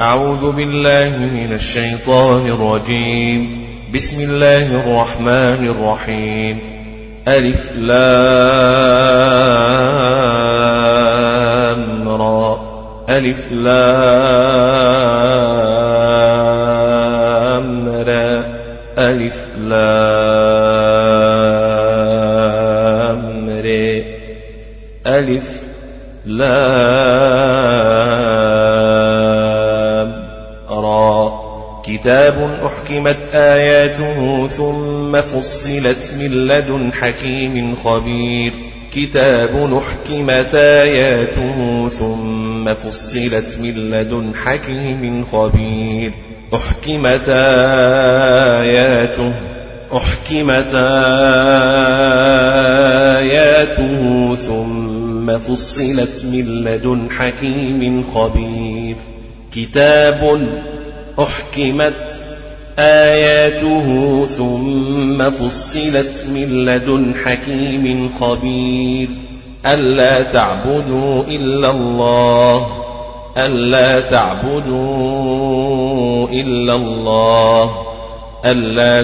أعوذ بالله من الشيطان الرجيم. بسم الله الرحمن الرحيم. ألف لام را. ألف لام را. ألف لام را. ألف لام را. كتاب أحكمت آياته ثم فصلت من لدن حكيم خبير. كتاب أحكمت آياته ثم فصلت من لدن حكيم خبير. أحكمت آياته ثم فصلت من لدن حكيم خبير. كتاب أحكمت آياته ثم فصلت من لدن حكيم خبير. ألا تعبدوا إلا الله. ألا تعبدوا إلا الله. ألا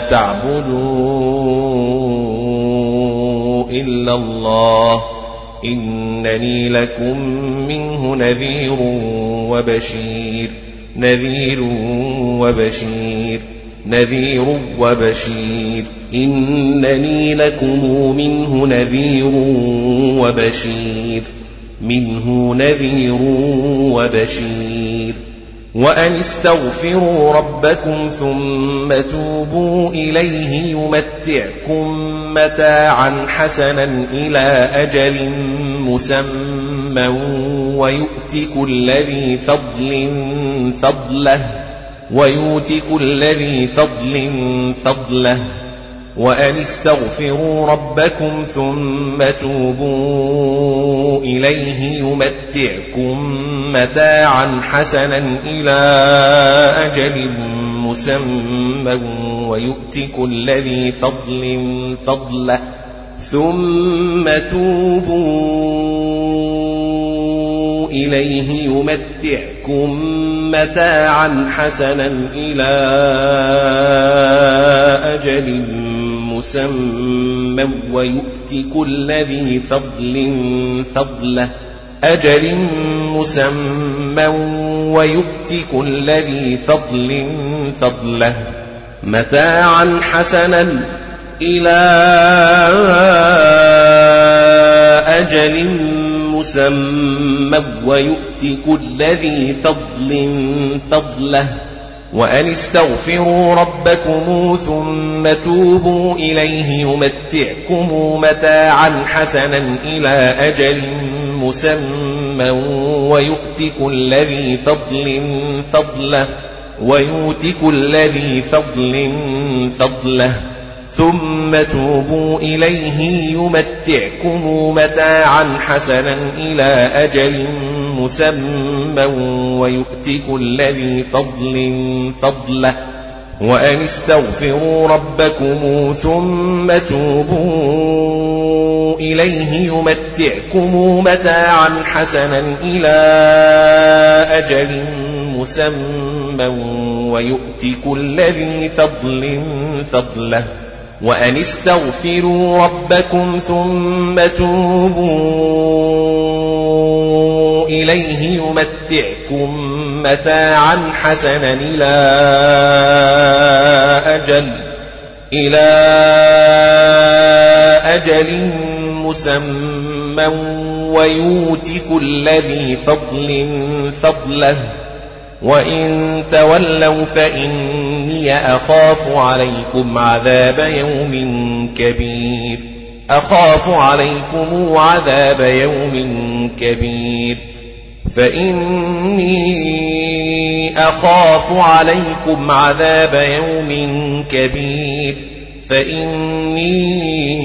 تعبدوا إلا الله. إنني لكم منه نذير وبشير. نذير وبشير. نذير وبشير. إنني لكم منه نذير وبشير. منه نذير وبشير. وأن استغفروا ربكم ثم توبوا إليه يمتعكم متاعا حسنا إلى أجل مسمى ويؤت كل ذي فضل فضله. ويؤت كل ذي فضل فضله. وأن استغفروا ربكم ثم توبوا إليه يمتعكم متاعا حسنا إلى أجل مسمى ويؤت كل ذي فضل فضله. ثم توبوا إليه يمتعكم متاعا حسنا إلى أجل مسمى ويؤت كل ذي فضل فضله. أجل مسمى ويؤت كل ذي فضل فضله. متاعا حسنا إلى أجل مسمى ويؤت كل ذي فضل فضله. وأن استغفروا ربكم ثم توبوا إليه يمتعكم متاعا حسنا إلى أجل مسمى ويؤت كل ذي فضل فضله. ويؤت كل ذي فضل فضله. ثم توبوا إليه يمتعكم متاعا حسنا إلى أجل مسمى ويؤت كل ذي فضل فضله. وأن استغفروا ربكم ثم توبوا إليه يمتعكم متاعا حسنا إلى أجل مسمى ويؤت كل ذي فضل فضله. وأن استغفروا ربكم ثم توبوا إليه يمتعكم متاعا حسنا إلى أجل مسمى ويؤت كل ذي فضل فضله. وإن تولوا فإني أخاف عليكم عذاب يوم كبير. أخاف عليكم عذاب يوم كبير. فإني أخاف عليكم عذاب يوم كبير. فإني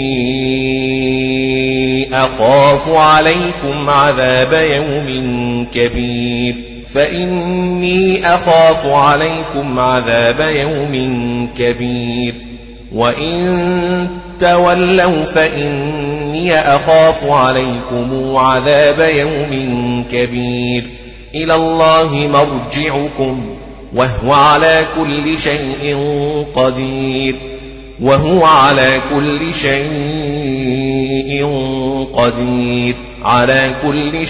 أخاف عليكم عذاب يوم كبير. فإني أخاف عليكم عذاب يوم كبير. وإن تولوا فإني أخاف عليكم عذاب يوم كبير. إلى الله مرجعكم وهو على كل شيء قدير وهو على كل شيء قدير على كل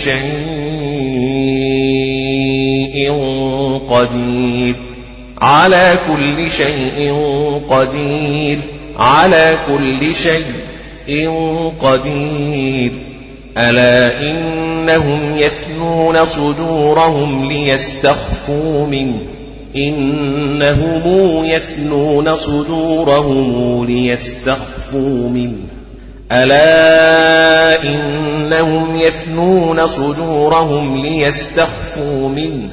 شيء قدير على كل شيء قدير على كل شيء قدير ألا إنهم يثنون صدورهم ليستخفوا منه إنهم يثنون صدورهم ليستخفوا منه ألا إنهم يثنون صدورهم ليستخفوا منه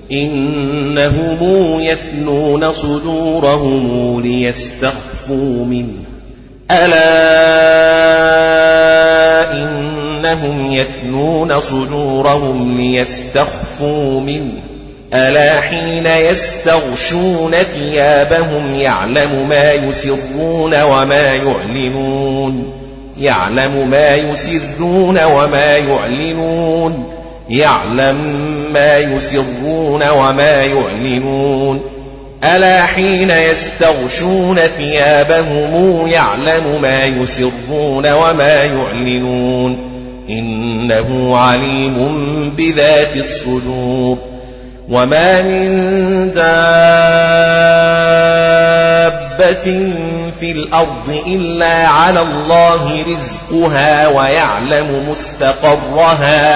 إنهم يثنون صدورهم ليستخفوا منه ألا إنهم يثنون صدورهم ليستخفوا منه ألا حين يستغشون ثيابهم يعلم ما يسرون وما يعلنون يعلم ما يسرون وما يعلنون يعلم ما يسرون وما يعلنون ألا حين يستغشون ثيابهم يعلم ما يسرون وما يعلنون إنه عليم بذات الصدور وما من دابة في الأرض إلا على الله رزقها ويعلم مستقرها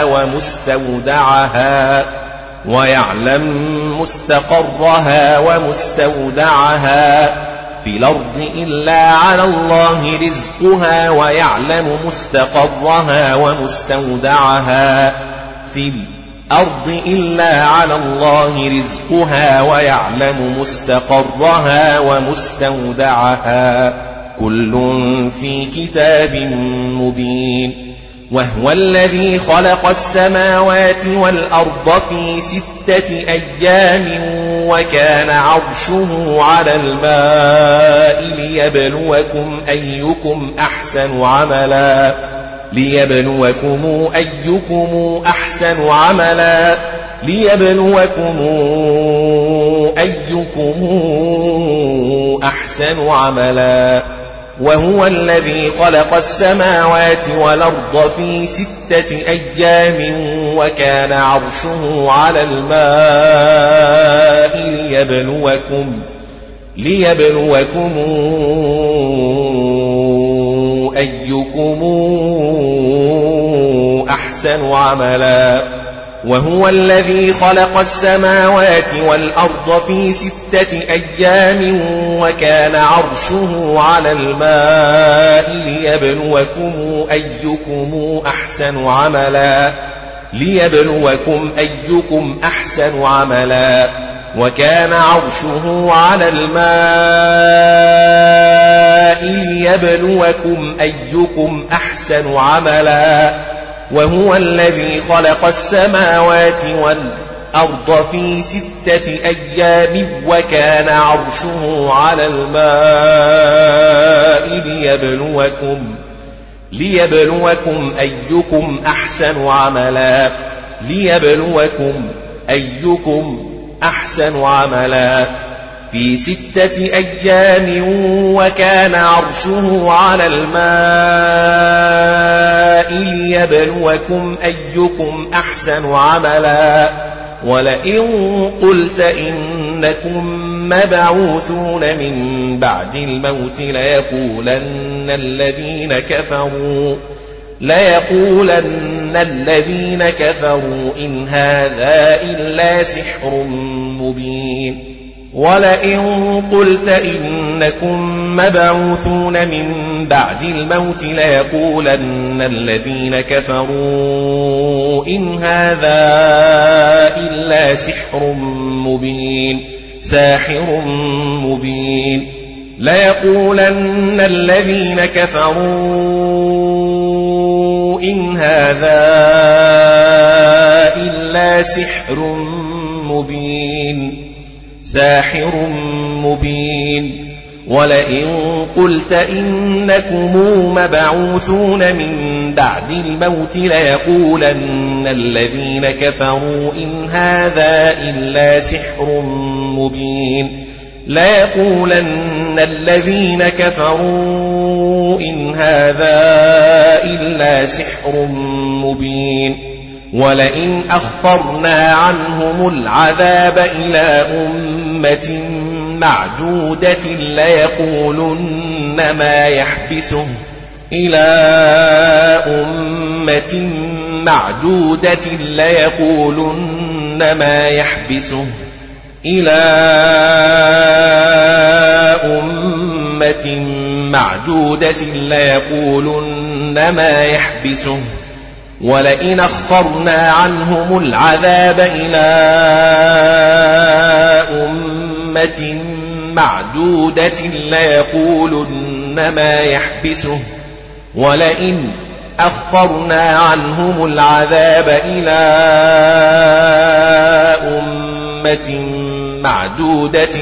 ومستودعها في الأرض إلا على الله رزقها ويعلم مستقرها ومستودعها في الأرض إلا على الله رزقها ويعلم مستقرها ومستودعها كل في كتاب مبين وهو الذي خلق السماوات والأرض في 6 أيام وكان عرشه على الماء ليبلوكم أيكم أحسن عملا وهو الذي خلق السماوات والأرض في 6 أيام وكان عرشه على الماء ليبلوكم أيكم أحسن عملا وهو الذي خلق السماوات والأرض في 6 أيام وكان عرشه على الماء ليبلوكم أيكم أحسن عملا وكان عرشه على الماء ليبلوكم أيكم أحسن عملا وهو الذي خلق السماوات والأرض في 6 أيام وكان عرشه على الماء ليبلوكم أيكم أحسن عملا في 6 أيام وكان عرشه على الماء ليبلوكم أيكم أحسن عملا ولئن قلت إنكم مبعوثون من بعد الموت ليقولن الذين كفروا إن هذا إلا سحر مبين ولئن قلت إنكم مبعوثون من بعد الموت ليقولن الذين كفروا إن هذا إلا ساحر مبين ليقولن الذين كفروا إن هذا إلا ساحر مبين ولئن قلت إنكم مبعوثون من بعد الموت ليقولن الذين كفروا إن هذا إلا سحر مبين ليقولن الذين كفروا إن هذا إلا سحر مبين ولئن أخرنا عنهم العذاب إلى أمة معدودة ليقولن ما يحبسه إلى أمة معدودة ليقولن ما يحبسه إلى أمة معدودة ليقولن ما يحبسه ولئن أخرنا عنهم العذاب إلى أمة معدودة ليقولن ما يحبسه ولئن أخرنا عنهم العذاب إلى أمة معدودة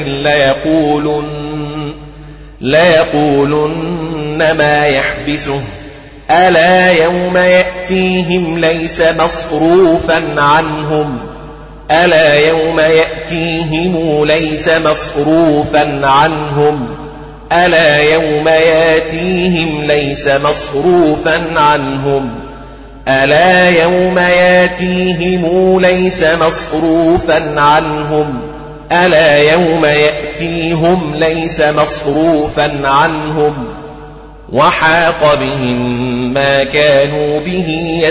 ليقولن ما يحبسه ألا يوم يأتيهم ليس مصروفا عنهم ألا يوم يأتيهم ليس مصروفا عنهم ألا يوم يأتيهم ليس مصروفا عنهم ألا يوم يأتيهم ليس مصروفا عنهم ألا يوم يأتيهم ليس مصروفا عنهم وحاق بهم ما كانوا به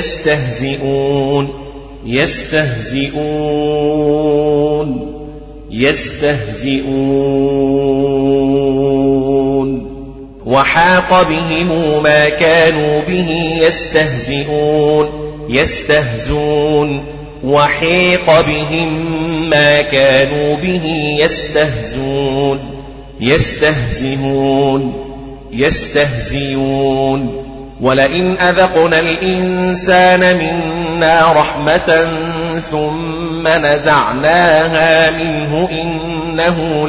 يستهزئون وحاق بهم ما كانوا به يستهزئون وحيق بهم ما كانوا به يستهزئون ولئن أذقنا الإنسان منا رحمة ثم نزعناها منه إنه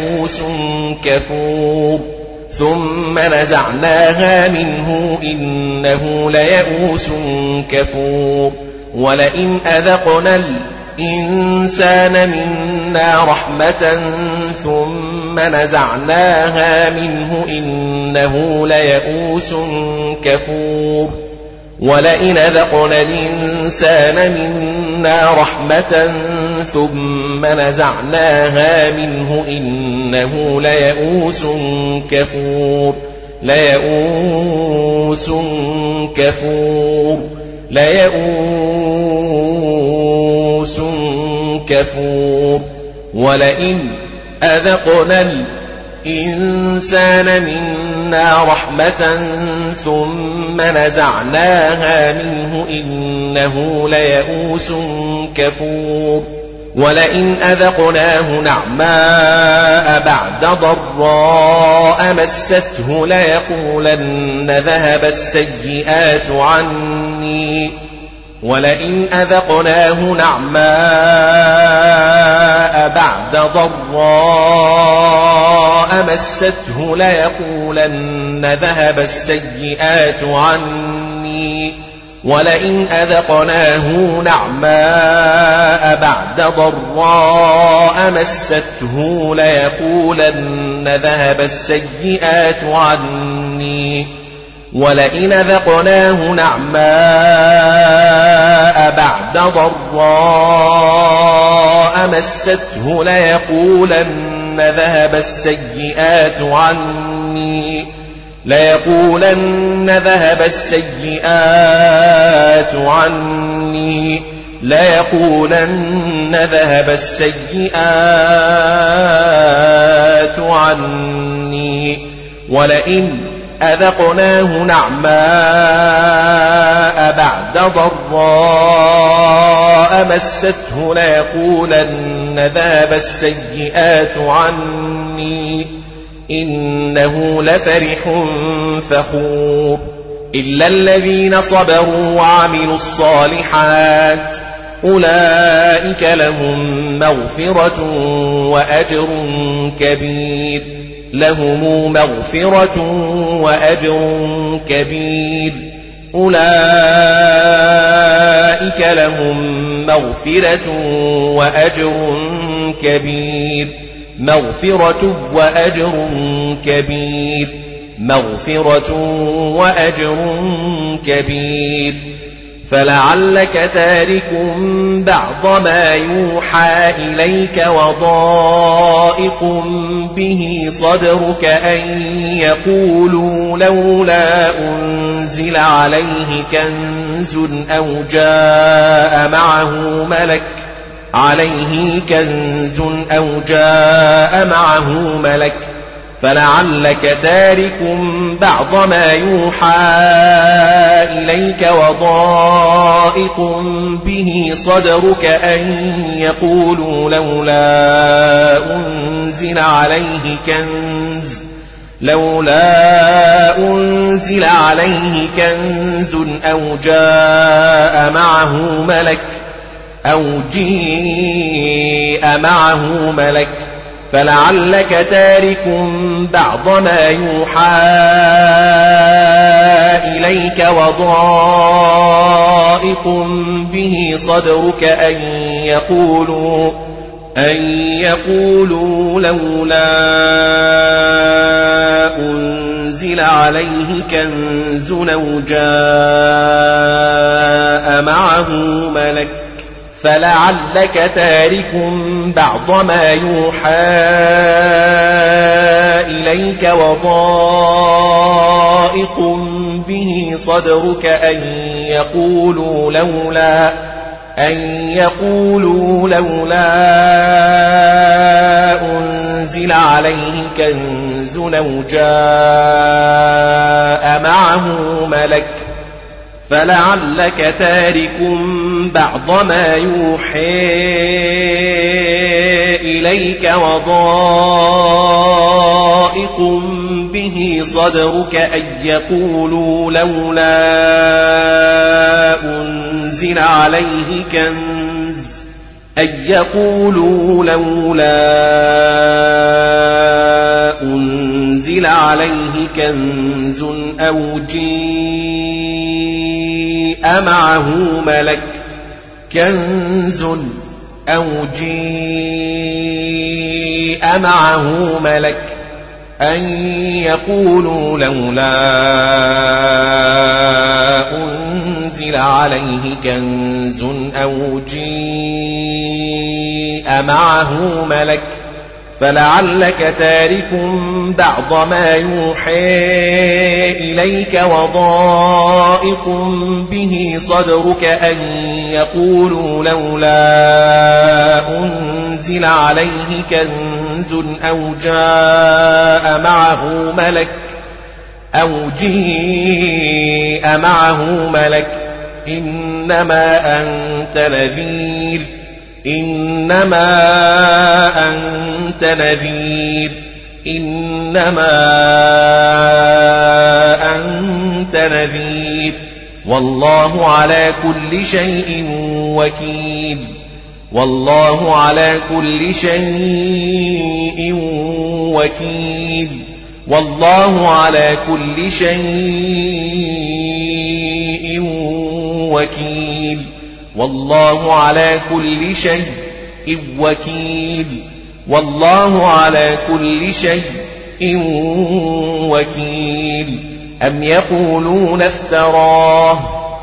ليئوس كفور ولئن أذقنا الإنسان منا رحمة ثم نزعناها منه إنه ليئوس كفور ولئن أذقنا الإنسان منا رحمة ثم نزعناها منه إنه ليئوس كفور ولئن أذقنا الإنسان منا رحمة ثم نزعناها منه إنه ليئوس كفور ولئن أذقناه نعماء بعد ضراء مسته ليقولن ذهب السيئات عني ولئن أذقناه نعماء بعد ضراء مسته ليقولن ذهب السيئات عني ولئن أذقناه نعماء بعد ضراء مسته ليقولن ذهب السيئات عني ولئن أذقناه نعماء بعد ضراء مسته ليقولن ذهب السيئات عني ليقولن ذهب السيئات عني ولئن أذقناه نعماء بعد ضراء مسته ليقولن ذهب السيئات عني إنه لفرح فخور إلا الذين صبروا وعملوا الصالحات أولئك لهم مغفرة وأجر كبير لهم مغفرة وأجر كبير أولئك لهم مغفرة وأجر كبير مغفرة وأجر كبير مغفرة وأجر كبير فلعلك تارك بعض ما يوحى إليك وضائق به صدرك أن يقولوا لولا أنزل عليه كنز أو جاء معه ملك فلعلك تارك بعض ما يوحى إليك وضائق به صدرك أن يقولوا لولا أنزل عليه كنز أو جاء معه ملك فلعلك تارك بعض ما يوحى إليك وضائق به صدرك أن يقولوا لولا أنزل عليه كنز أو جاء معه ملك فلعلك تارك بعض ما يوحى إليك وضائق به صدرك أن يقولوا لولا أنزل عليه كنز أو جاء معه ملك فلعلك تارك بعض ما يوحى إليك وضائق به صدرك أن يقولوا لولا أنزل عليه كنز أو جاء معه ملك أن يقولوا لولا أنزل عليه كنز أو جاء معه ملك فلعلك تارك بعض ما يوحى إليك وضائق به صدرك أن يقولوا لولا أنزل عليه كنز أو جاء معه ملك إنما أنت نذير والله على كل شيء وكيل والله على كل شيء وكيل أم يقولون افتراه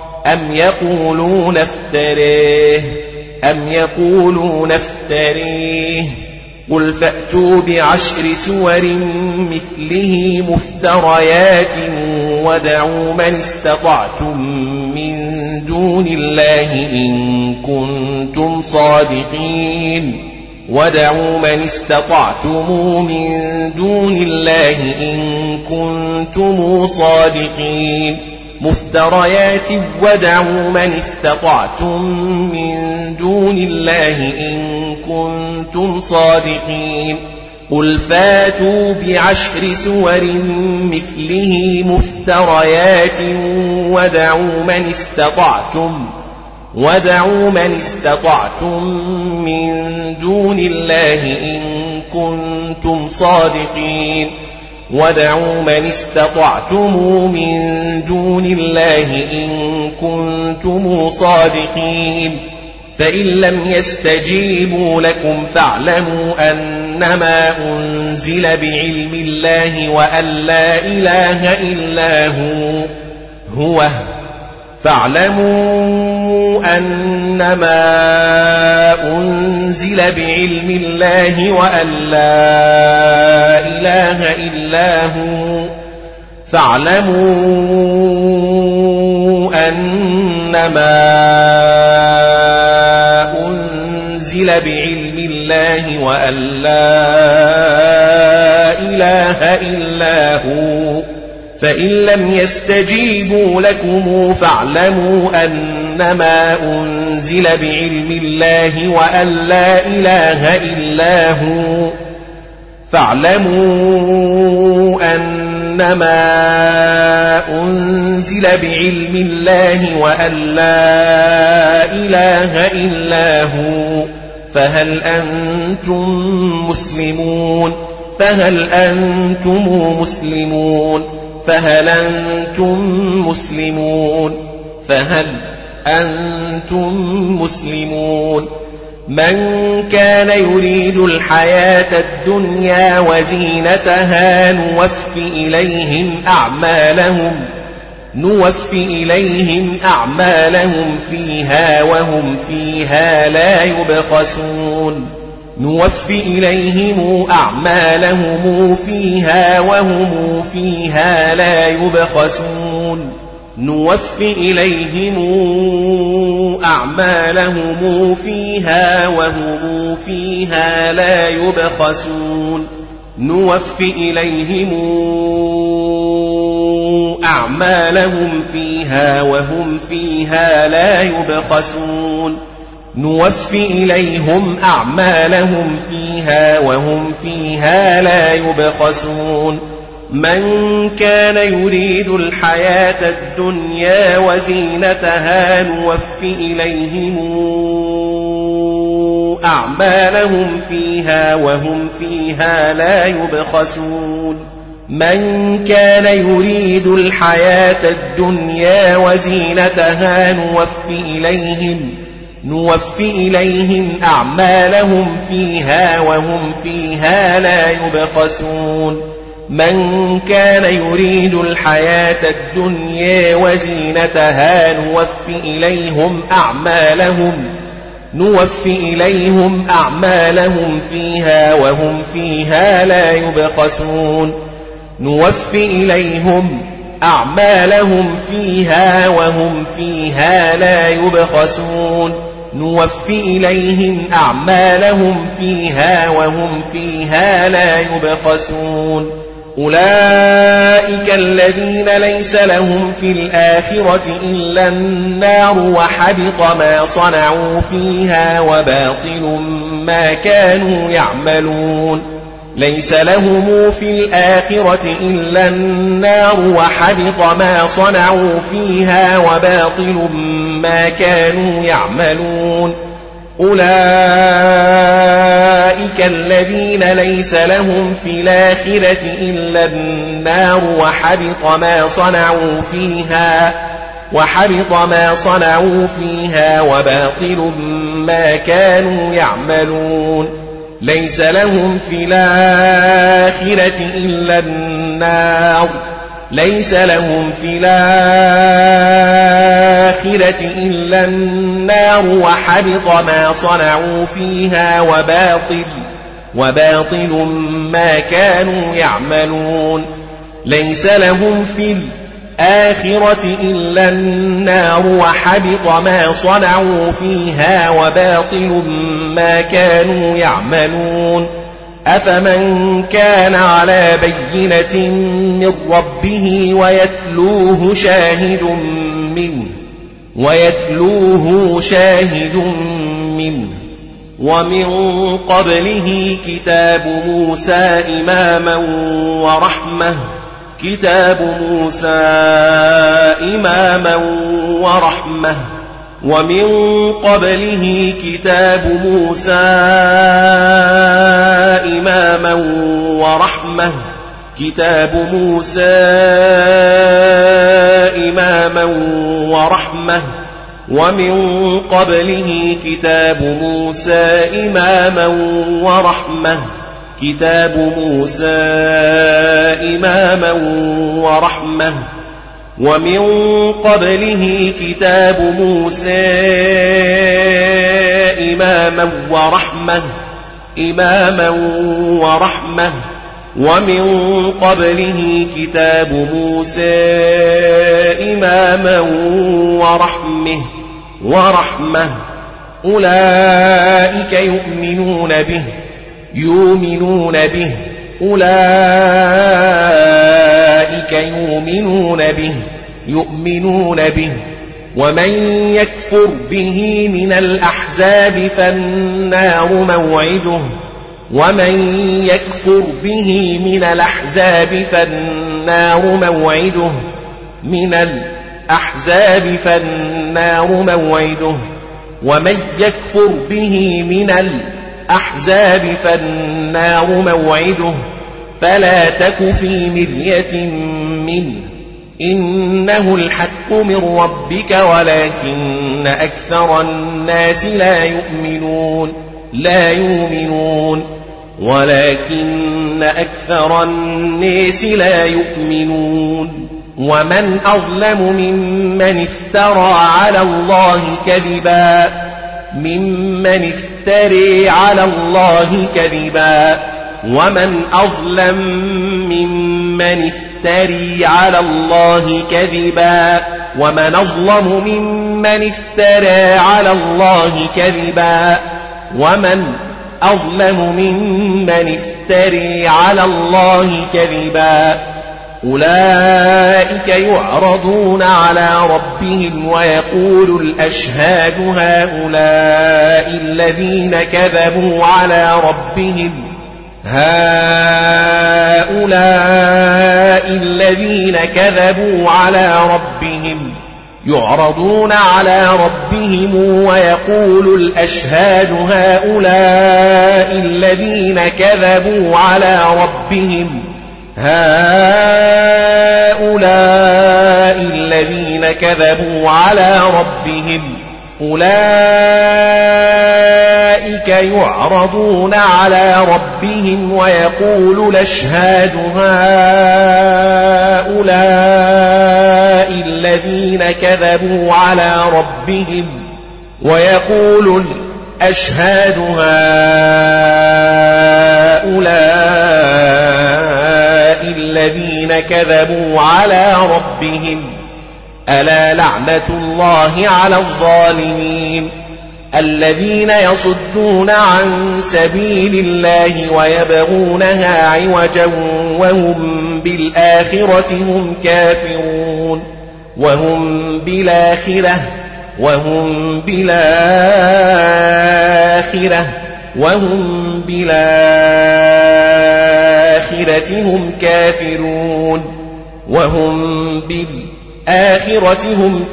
أم يقولون افتريه قل فأتوا بعشر سور مثله مفتريات ودعوا من استطعتم من دون الله إن كنتم صادقين مفتريات ودعوا من استطعتم من دون الله إن كنتم صادقين قل فاتوا بعشر سور مثله مفتريات ودعوا من وادعوا من استطعتم من دون الله إن كنتم صادقين وادعوا من استطعتم من دون الله إن كنتم صادقين فإن لم يستجيبوا لكم فاعلموا أنما أنزل بعلم الله وأن لا إله إلا هو فاعلموا أنما أنزل بعلم الله وأن لا إله إلا هو فاعلموا أنما أنزل بعلم الله وأن لا إله إلا هو فإن لم يستجيبوا لكم فاعلموا أنما أنزل بعلم الله وأن لا إله إلا هو فاعلموا أنما أنزل بعلم الله وأن لا إله إلا هو فهل أنتم مسلمون فهل أنتم مسلمون فهل أنتم مسلمون فهل أنتم مسلمون من كان يريد الحياة الدنيا وزينتها نوفي إليهم أعمالهم فيها وهم فيها لا يبخسون نوفي إليهم أعمالهم فيها وهم فيها لا يبخسون نوفي إليهم أعمالهم فيها وهم فيها لا يبخسون نوفي إليهم أعمالهم فيها وهم فيها لا يبخسون نوفي إليهم أعمالهم فيها وهم فيها لا يبخسون من كان يريد الحياة الدنيا وزينتها نوفي إليهم أعمالهم فيها وهم فيها لا يبخسون من كان يريد الحياة الدنيا وزينتها نوفي إليهم أعمالهم فيها وهم فيها لا يبخسون من كان يريد الحياة الدنيا وزينتها نوفي إليهم أعمالهم فيها وهم فيها لا يبخسون نوفي إليهم أعمالهم فيها وهم فيها لا يبخسون نوفي إليهم أعمالهم فيها وهم فيها لا يبخسون أولئك الذين ليس لهم في الآخرة إلا النار وحبط ما صنعوا فيها وباطل ما كانوا يعملون ليس لهم في الآخرة إلا النار وحبط ما صنعوا فيها وباطل ما كانوا يعملون أولئك الذين ليس لهم في الآخرة إلا النار وحبط ما صنعوا فيها وباطل ما كانوا يعملون ليس لهم في الآخرة إلا النار ليس لهم في الآخرة إلا النار وحبط ما صنعوا فيها وباطل ما كانوا يعملون ليس لهم في الآخرة إلا النار وحبط ما صنعوا فيها وباطل ما كانوا يعملون أفمن كان على بينة من ربه ويتلوه شاهد منه ومن قبله كتاب موسى إماما ورحمة ومن قبله كتاب موسى إماما ورحمة ومن قبله كتاب موسى إماما ورحمة ومن قبله كتاب موسى إماما ورحمة ومن قبله كتاب موسى إماما ورحمة أولئك يؤمنون به ومن يكفر به من الأحزاب فالنار موعده ومن يكفر به من الأحزاب فالنار موعده فلا تك في مرية منه إنه الحق من ربك ولكن أكثر الناس لا يؤمنون ومن أظلم ممن افترى على الله كذبا ومن أظلم ممن افترى على الله كذبا ومن أظلم ممن افترى على الله كذبا أولئك يعرضون على ربهم ويقول الأشهاد هؤلاء الذين كذبوا على ربهم يعرضون على ربهم ويقول الأشهاد هؤلاء الذين كذبوا على ربهم أولئك يعرضون على ربهم ويقول الأشهاد هؤلاء الذين كذبوا على ربهم ألا لعنة الله على الظالمين الذين يصدون عن سبيل الله ويبغونها عوجا وهم بالآخرة هم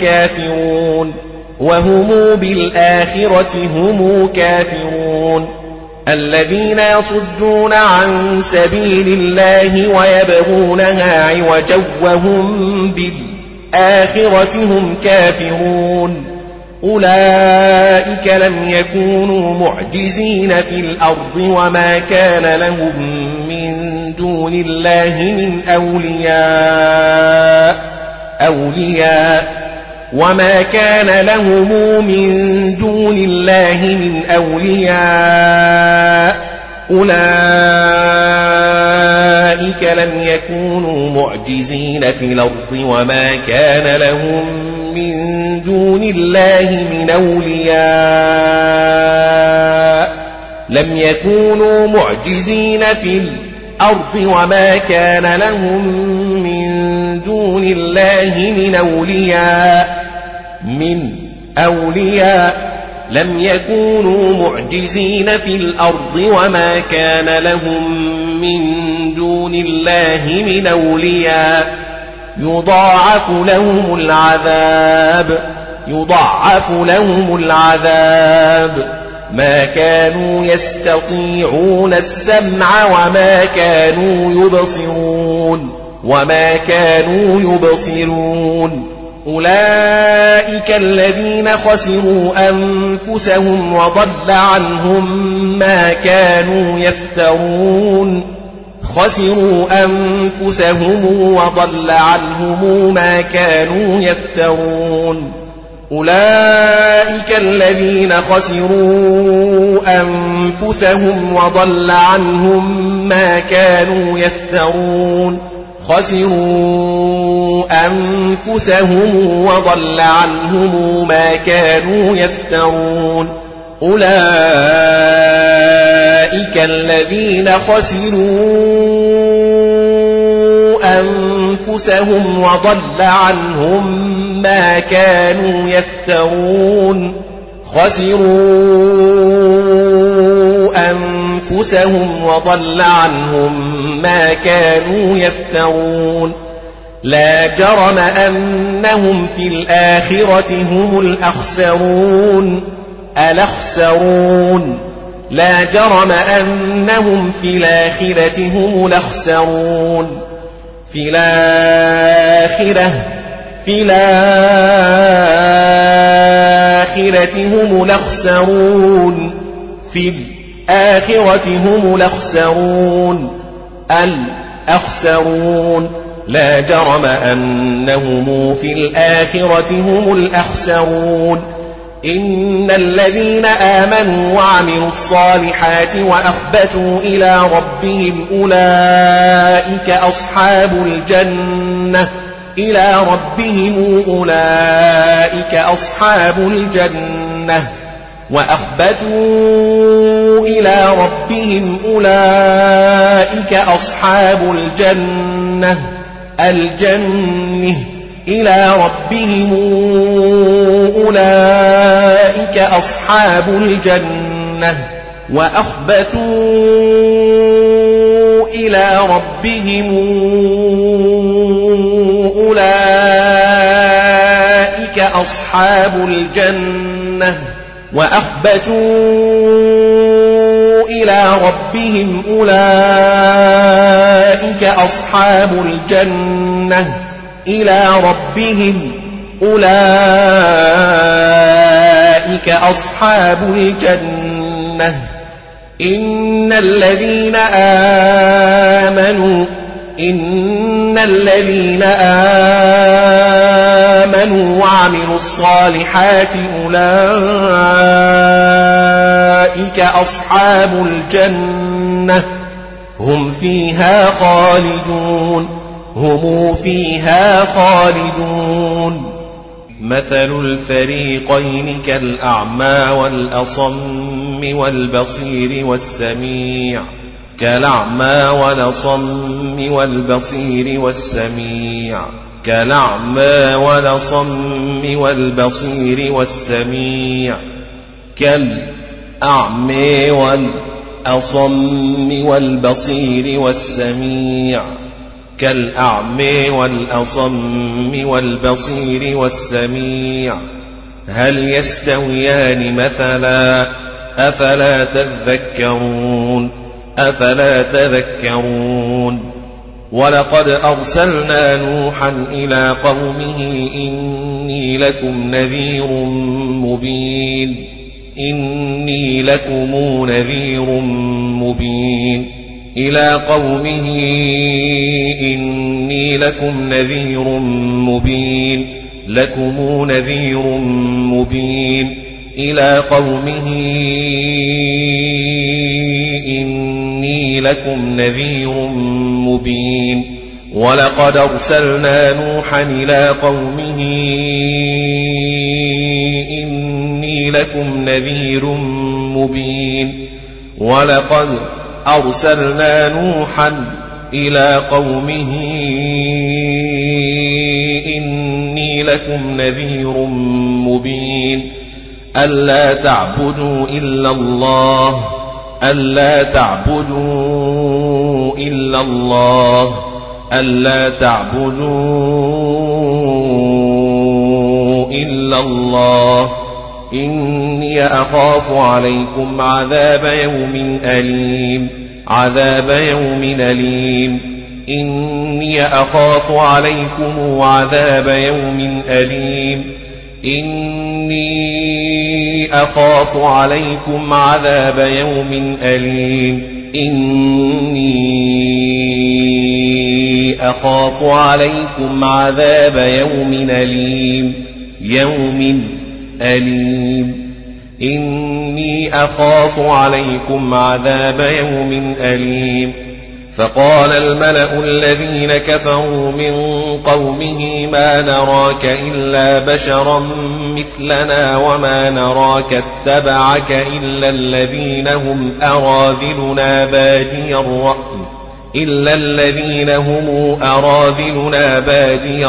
كافرون الذين يصدون عن سبيل الله ويبغونها عوجا وهم بالآخرة هم كافرون أولئك لم يكونوا معجزين في الأرض وما كان لهم من دون الله من أولياء أولئك لم يكونوا معجزين في الأرض وما كان لهم من دون الله من أولياء لم يكونوا معجزين في الأرض وما كان لهم من دون الله من أولياء لم يكونوا معجزين في الأرض وما كان لهم من دون الله من يضاعف لهم العذاب ما كانوا يستطيعون السمع وما كانوا يبصرون أولئك الذين خسروا أنفسهم وضل عنهم ما كانوا يفترون أولئك الذين خسروا أنفسهم وضل عنهم ما كانوا يفترون أولئك الذين خسروا أنفسهم وضل عنهم ما كانوا يفترون لا جرم أنهم في الآخرة هم الأخسرون لا جرم أنهم في الآخرة هم الأخسرون في الآخرة هم الأخسرون لا جرم أنهم في الآخرة هم الأخسرون إن الذين آمنوا وعملوا الصالحات وأخبتوا إلى ربهم أولئك أصحاب الجنة وأخبتوا إلى ربهم أولئك أصحاب الجنة وأخبتوا إلى ربهم أولئك أصحاب الجنة إن الذين آمنوا وعملوا الصالحات أولئك أصحاب الجنة هم فيها خالدون مثل الفريقين كالأعمى والأصم والبصير والسميع كالأعمى والأصم والبصير والسميع هل يستويان مثلا أفلا تذكرون ولقد أرسلنا نوحا إلى قومه إني لكم نذير مبين إلى قومه إني لكم نذير مبين إلى قومه إني لكم نذير مبين ولقد أرسلنا نوحا إلى قومه إني لكم نذير مبين ولقد أرسلنا نوحا إلى قومه إني لكم نذير مبين ألا تعبدوا إلا الله ألا تعبدوا إلا الله ألا تعبدوا إلا إلا الله إني أخاف عليكم عذاب يوم أليم إني أخاف عليكم عذاب يوم أليم إني أخاف عليكم عذاب يوم أليم إني أخاف عليكم عذاب يوم أليم إني أخاف عليكم عذاب يوم أليم فقال الملأ الذين كفروا من قومه ما نراك إلا بشرا مثلنا وما نراك اتبعك إلا الذين هم أراذلنا بادي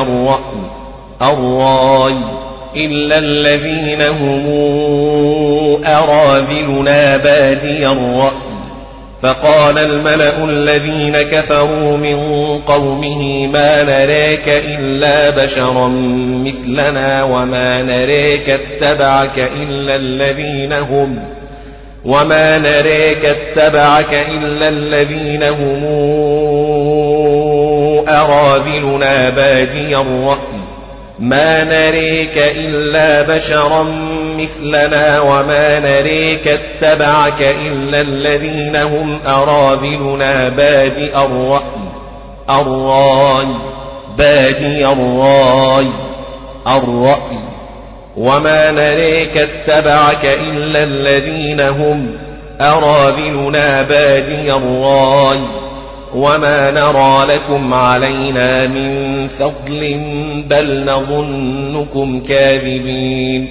الرأي فقال الملأ الذين كفروا من قومه ما نراك إلا بشرا مثلنا وما نراك اتبعك إلا الذين هم أراذلنا بادي الرأي ما نريك إلا بشرا مثلنا وما نريك اتبعك إلا الذين هم أراذلنا بادي الرأي وما نريك اتبعك إلا الذين هم أراذلنا بادي الرأي وما نرى لكم علينا من فضل بل نظنكم كاذبين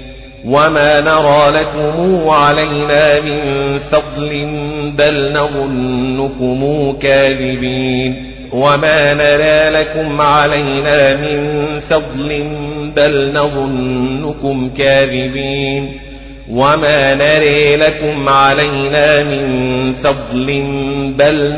وما نرى لكم علينا من فضل بل نظنكم كاذبين وما نرى لكم علينا من فضل بل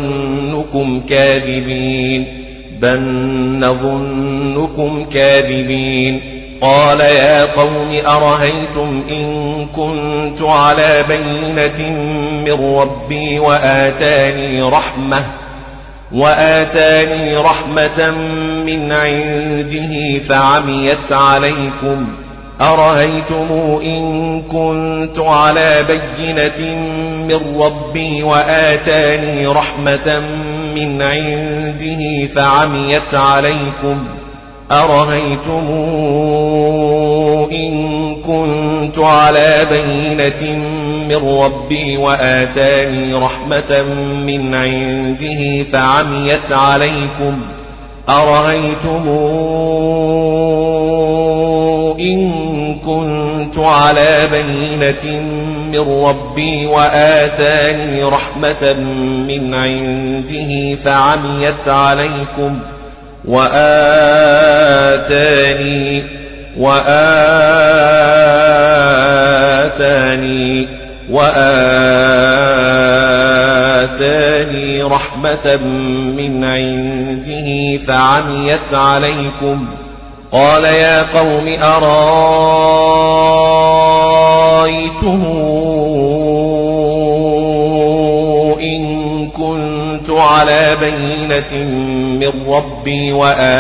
نظنكم كاذبين قال يا قوم أرهيتم إن كنت على بينة من ربي وآتاني رحمة من عنده فعميت عليكم أرهيتم إن كنت على بينة من ربي وآتاني رحمة من عنده فعميت عليكم أرهيتم إن كنت على بينة من ربي وآتاني رحمة من عنده فعميت عليكم أرهيتم إن كنت على بينة من ربي وآتاني رحمة من عنده فعميت عليكم وآتاني رحمة من عنده فعميت عليكم قال يا قوم أرأيتم إن كنت على بينة من ربي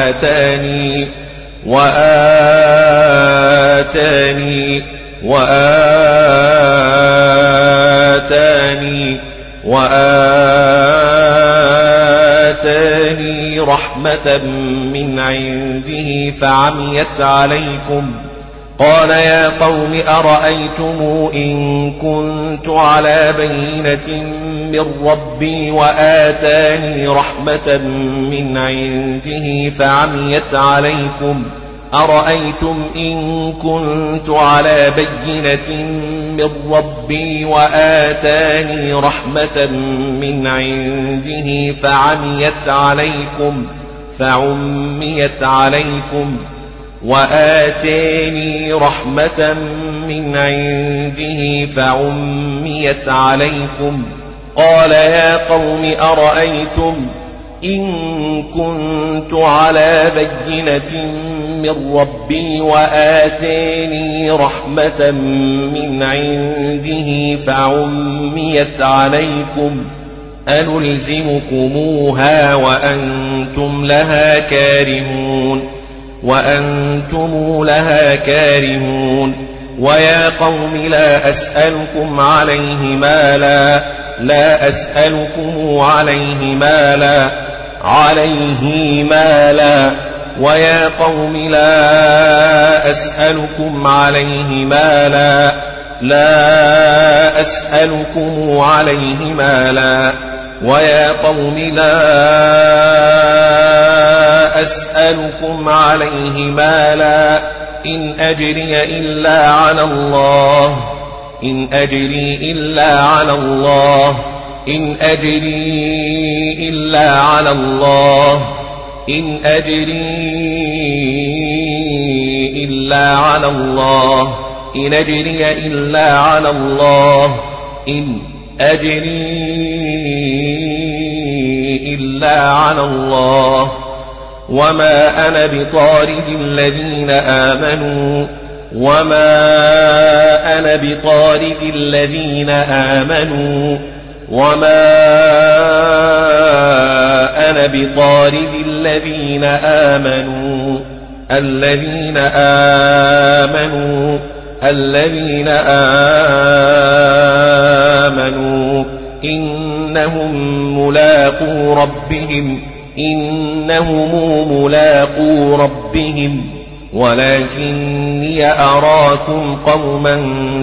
وآتاني رحمة من عنده فعميت عليكم قال يا قوم أرأيتم إن كنت على بينة من ربي وآتاني رحمة من عنده فعميت عليكم أرأيتم إن كنت على بينة من ربي وآتاني رحمة من عنده فعميت عليكم وآتاني رحمة من عنده فعميت عليكم قال يا قوم إن كنت على بينة من ربي وآتاني رحمة من عنده فعميت عليكم أنلزمكموها وأنتم لها كارهون ويا قوم لا أسألكم عليه مالا ويا قوم لا أسألكم عليه مالا ويا قوم لا أسألكم عليه مالا إن أجري إلا على الله إن أجري إلا على الله إن أجري إلا على الله إن أجري إلا على الله إن أجري إلا على الله إن أجري إلا على الله وما أنا بطارد الذين آمنوا الذين آمنوا إنهم ملاقو ربهم ولكني أراكم قوما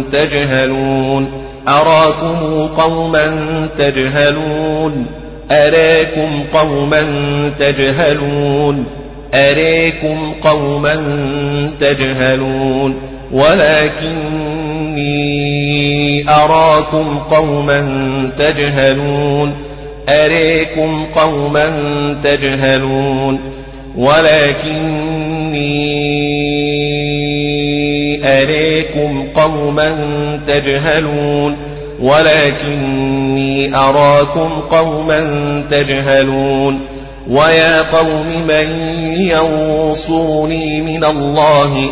تجهلون ولكني أراكم قوما تجهلون ويا قوم من ينصرني من الله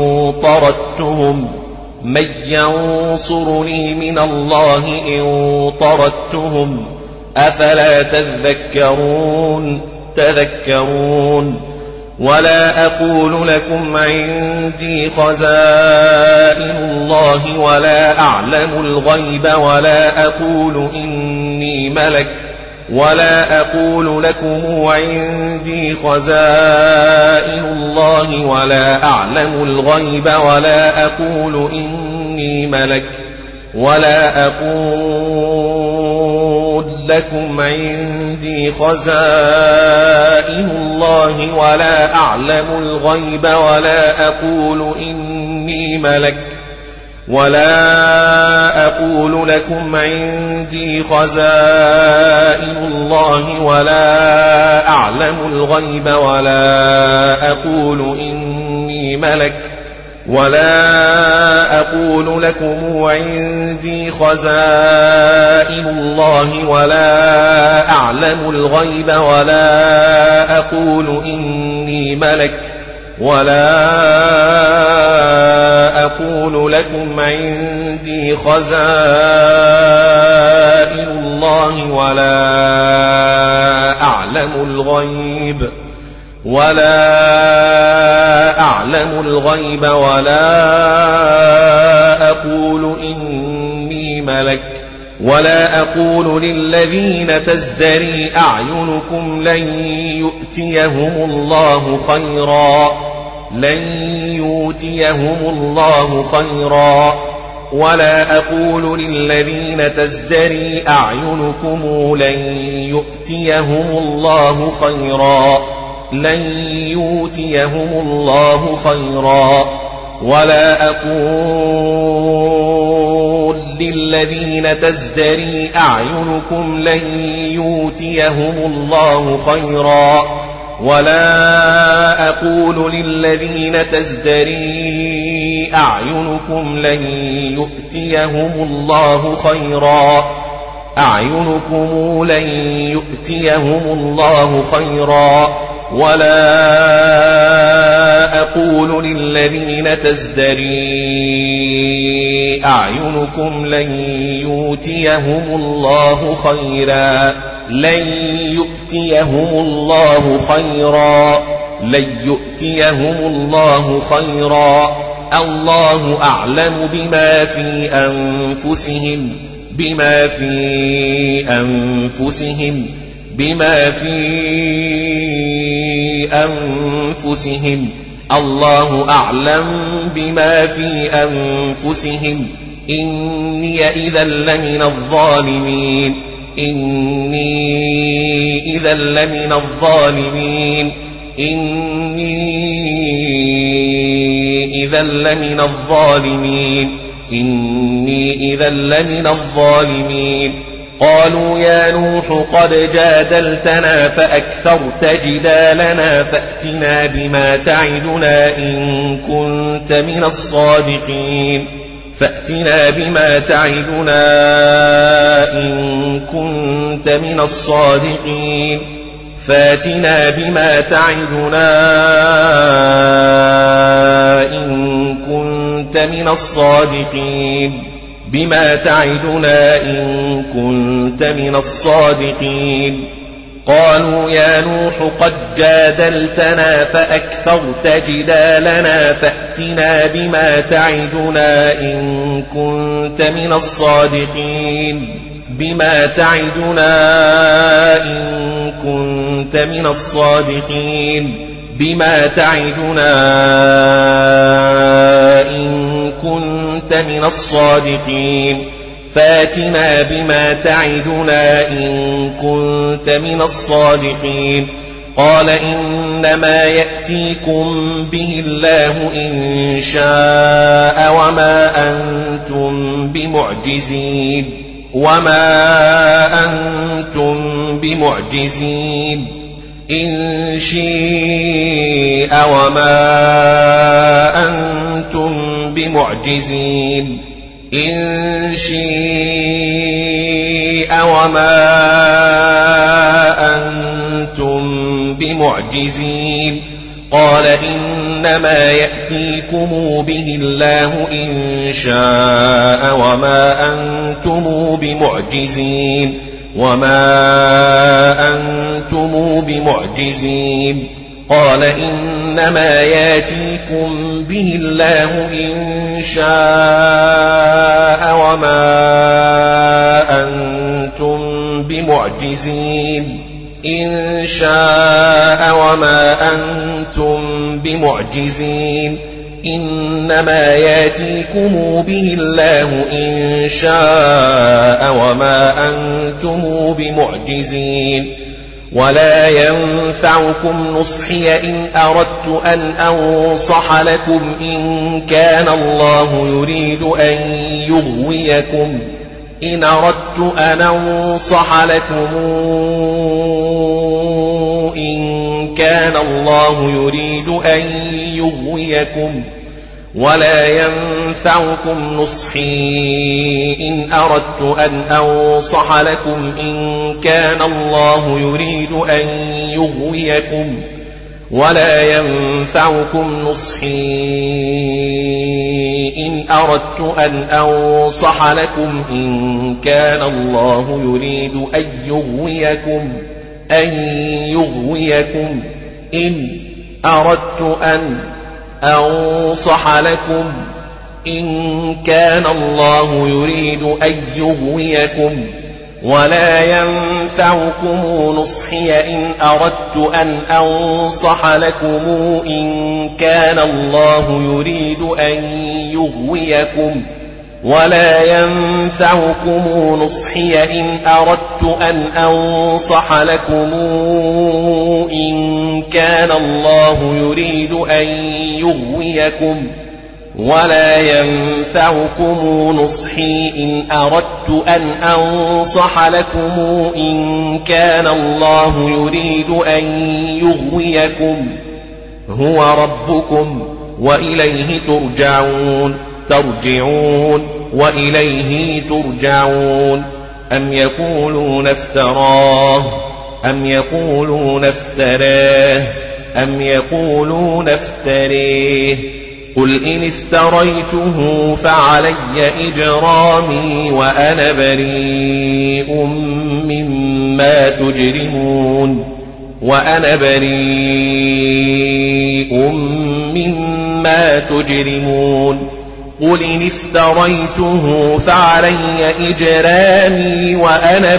إن طردتهم أفلا تذكرون ولا أقول لكم عندي خزائن الله ولا أعلم الغيب ولا أقول إني ملك ولا أقول لكم عندي خزائن الله ولا أعلم الغيب ولا أقول إني ملك ولا أقول لكم عندي خزائن الله ولا أعلم الغيب ولا أقول إني ملك ولا أقول لكم عندي خزائن الله ولا أعلم الغيب ولا أقول إني ملك ولا أقول لكم عندي خزائن الله ولا أعلم الغيب ولا أقول إني ملك ولا أقول لكم عندي خزائن الله ولا أعلم الغيب ولا أقول إني ملك ولا أقول للذين تزدري أعينكم لن يؤتيهم الله خيرا ولا أقول للذين تزدري أعينكم لن يؤتيهم الله خيرا ولا أقول للذين تزدري أعينكم لن يؤتيهم الله خيرا ولا أقول للذين تزدري أعينكم لن يؤتيهم الله خيرا أعينكم لن يؤتيهم الله خيرا ولا أقول للذين تزدري أعينكم لن يؤتيهم الله خيرا لن يؤتيهم الله خيرا لن يؤتيهم الله خيرا الله أعلم بما في أنفسهم بما في أنفسهم بما في أنفسهم الله أعلم بما في أنفسهم إني إذا لمن الظالمين إني إذا لمن الظالمين إني إذا لمن الظالمين إني إذا لمن الظالمين قالوا يا نوح قد جادلتنا فأكثرت جدالنا فأتنا بما تعدنا إن كنت من الصادقين فأتنا بما تعدنا إن كنت من الصادقين فأتنا بما تعدنا إن كنت من الصادقين بما تعدنا إن كنت من الصادقين قالوا يا نوح قد جادلتنا فأكثرت جدالنا فأتنا بما تعدنا إن كنت من الصادقين بما تعدنا إن كنت من الصادقين بما تعدنا إن كنت من الصادقين فاتنا بما تعدنا إن كنت من الصادقين قال إنما يأتيكم به الله إن شاء وما أنتم بمعجزين إن شيء وما أنتم بمعجزين إن شيء وما أنتم بمعجزين قال إنما يأتيكم به الله إن شاء وما أنتم بمعجزين قال إنما يأتيكم به الله إن شاء وما أنتم بمعجزين إن شاء وما أنتم بمعجزين إنما يأتيكم به الله إن شاء وما أنتم بمعجزين ولا ينفعكم نصحي إن أردت أن أنصح لكم إن كان الله يريد أن يغويكم إن أردت أن أنصح لكم إن كان الله يريد أن يغويكم ولا ينفعكم نصحي إن أردت أن أنصح لكم إن كان الله يريد أن يغويكم ولا ينفعكم نصحي إن أردت أن أنصح لكم إن كان الله يريد أن يغويكم إن أردت أن أنصح لكم إن كان الله يريد أن يغويكم ولا ينفعكم نصحي إن أردت أن أنصح لكم إن كان الله يريد أن يغويكم ولا ينفعكم نصحي إن أردت أن أنصح لكم إن كان الله يريد أن يغويكم ولا ينفعكم نصحي إن أردت أن أنصح لكم إن كان الله يريد أن يغويكم هو ربكم وإليه ترجعون وإليه ترجعون أم يقولون افتراه أم يقولون افتراه أم يقولون افتريه قل إن افتريته فعلي إجرامي وأنا بريء مما تجرمون وأنا بريء مما تجرمون قل إن افتريته فعلي إجرامي وأنا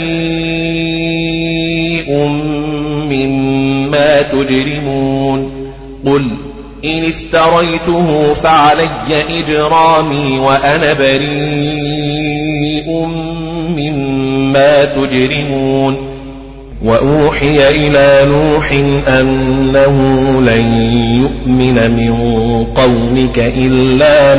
بريء مما تجرمون قل إن افتريته فعلي إجرامي وأنا بريء مما تجرمون وأوحي إلى نوح أنه لن يؤمن من قومك إلا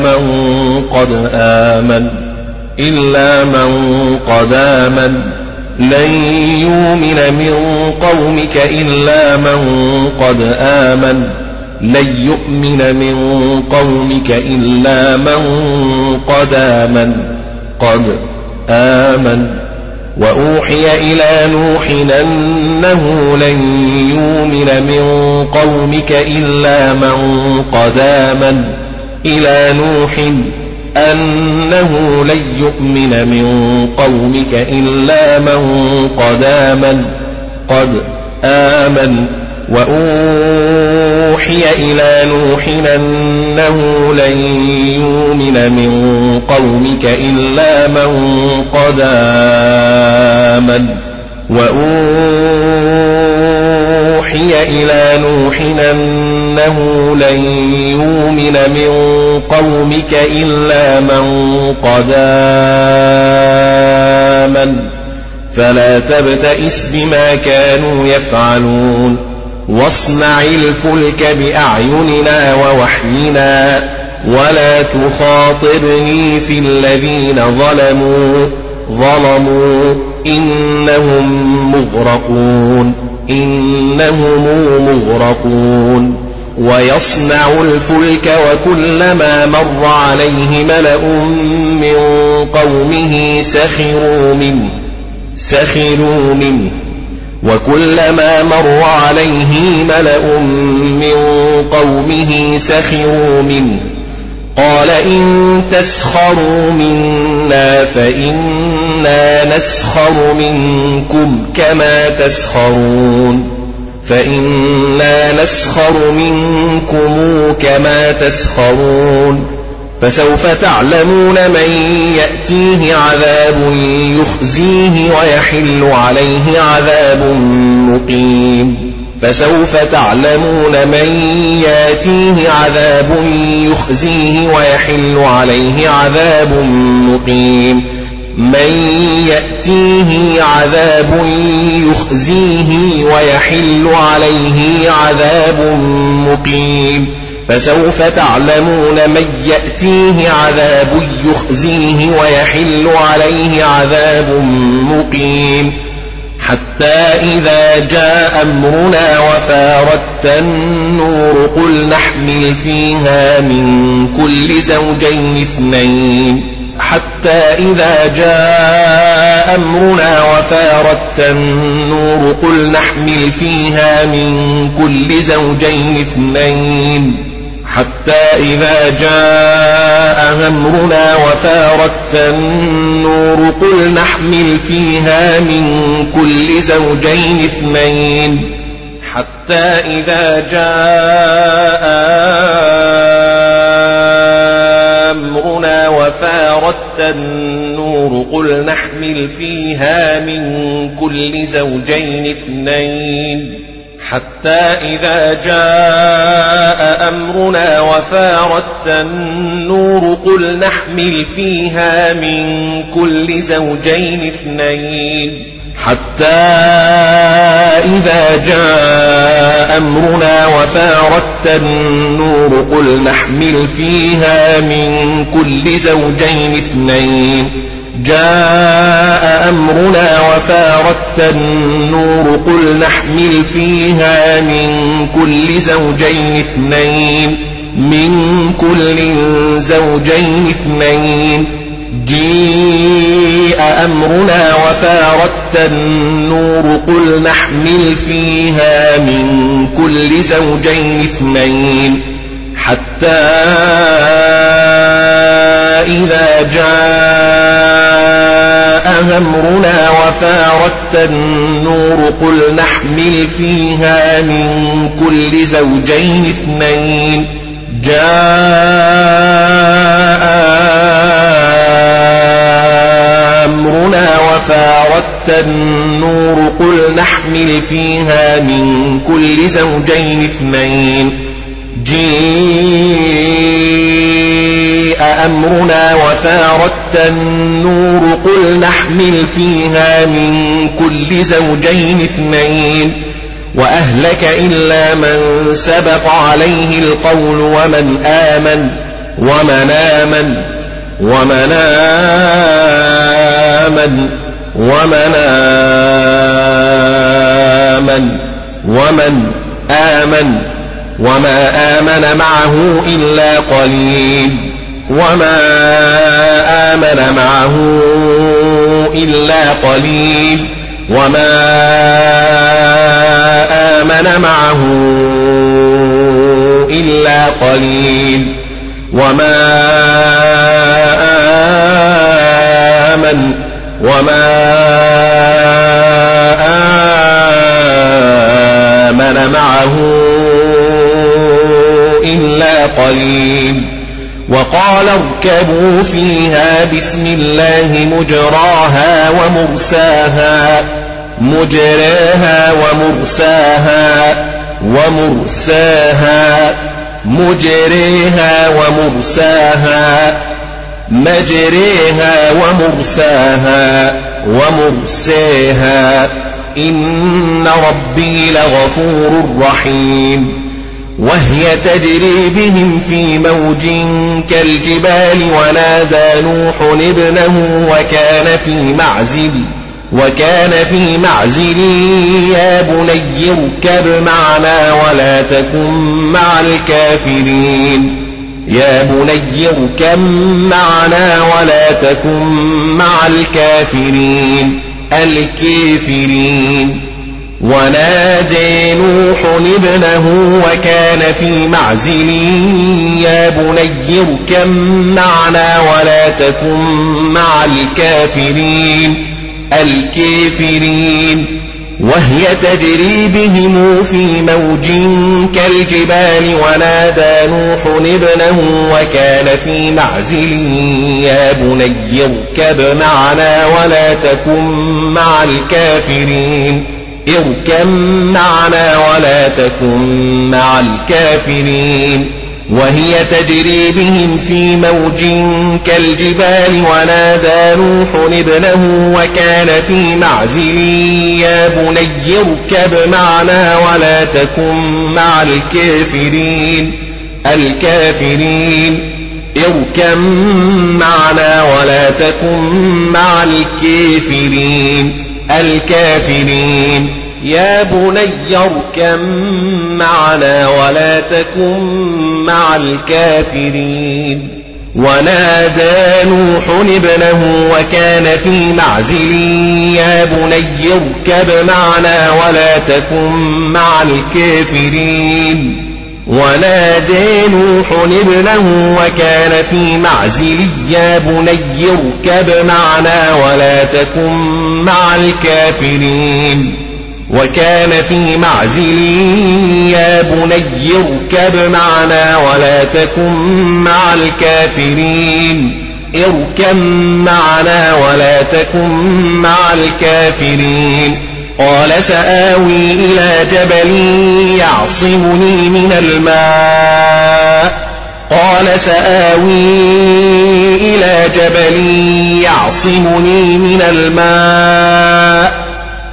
من قد آمن لن يؤمن من قومك إلا من قد آمن لن يؤمن من قومك إلا من قد آمن وأوحي إلى نوح أنه لن يؤمن من قومك إلا من قد آمن إلى نوح أنه لن يؤمن من قومك إلا من قد آمن وأوحي إلى نوح أنه لن يؤمن من قومك إلا من قد آمن وأوحي إلى نوح أنه لن يؤمن من قومك إلا من قد آمن فلا تبتئس بما كانوا يفعلون واصنع الفلك بأعيننا ووحينا ولا تخاطبني في الذين ظلموا إنهم مغرقون ويصنع الفلك وكلما مر عليه ملأ من قومه سخروا منه وكلما مر عليه ملأ من قومه سخروا منه قال إن تسخروا منا فإنا نسخر منكم كما تسخرون فسوف تعلمون من يأتيه عذاب يخزيه ويحل عليه عذاب مقيم فسوف تعلمون من يأتيه عذاب يخزيه ويحل عليه عذاب مقيم من يأتيه عذاب يخزيه ويحل عليه عذاب مقيم فسوف تعلمون من يأتيه عذاب يخزيه ويحل عليه عذاب مقيم حتى إذا جاء أمرنا وفارت النور قل نحمل فيها من كل زوجين اثنين حتى إذا جاء أمرنا وفارت النور قل نحمل فيها من كل زوجين اثنين حتى إذا جاء أمرنا وفارت النور قل نحمل فيها من كل زوجين اثنين حتى إذا جاء أمرنا وفارت النور قل نحمل فيها من كل زوجين اثنين حتى إذا جاء أمرنا وفارت النور قل نحمل فيها من كل زوجين اثنين حتى إذا جاء أمرنا وفارت النور قل نحمل فيها من كل زوجين اثنين جاء أمرنا وفارت النور قل نحمل فيها من كل زوجين اثنين جيء أمرنا وفارت النور قل نحمل فيها من كل زوجين اثنين حتى إذا جاء أمرنا وفارت النور قل نحمل فيها من كل زوجين اثنين جاء أمرنا وفارت النور قل نحمل فيها من كل زوجين اثنين جيء أمرنا وفارت النور قل نحمل فيها من كل زوجين اثنين وأهلك إلا من سبق عليه القول ومن آمن وما آمن معه إلا قليل وقال اركبوا فيها بسم الله مجراها ومرساها مجريها ومرساها إن ربي لغفور رحيم وهي تجري بهم في موج كالجبال ونادى نوح ابنه وكان في معزل يا بني اركب معنا ولا تكن مع الكافرين الكافرين ونادى نوح ابنه وكان في معزل يا بني اركب معنا ولا تكن مع الكافرين وهي تجري بهم في موج كالجبال ونادى نوح ابنه وكان في معزل يا بني اركب معنا ولا تكن مع الكافرين وهي تجري بهم في موج كالجبال ونادى نوح ابنه وكان في معزل يا بني اركب معنا ولا تكن مع الكافرين يا بني اركب معنا ولا تكن مع الكافرين ونادى نوح ابنه وكان في معزل يا بني اركب معنا ولا تكن مع الكافرين ونادى نوح ابنه وكان في معزل يا بني اركب معنا ولا تكن مع الكافرين وكان في معزل يا بني اركب معنا ولا تكن مع الكافرين قال سآوي إلى جبل يعصمني من الماء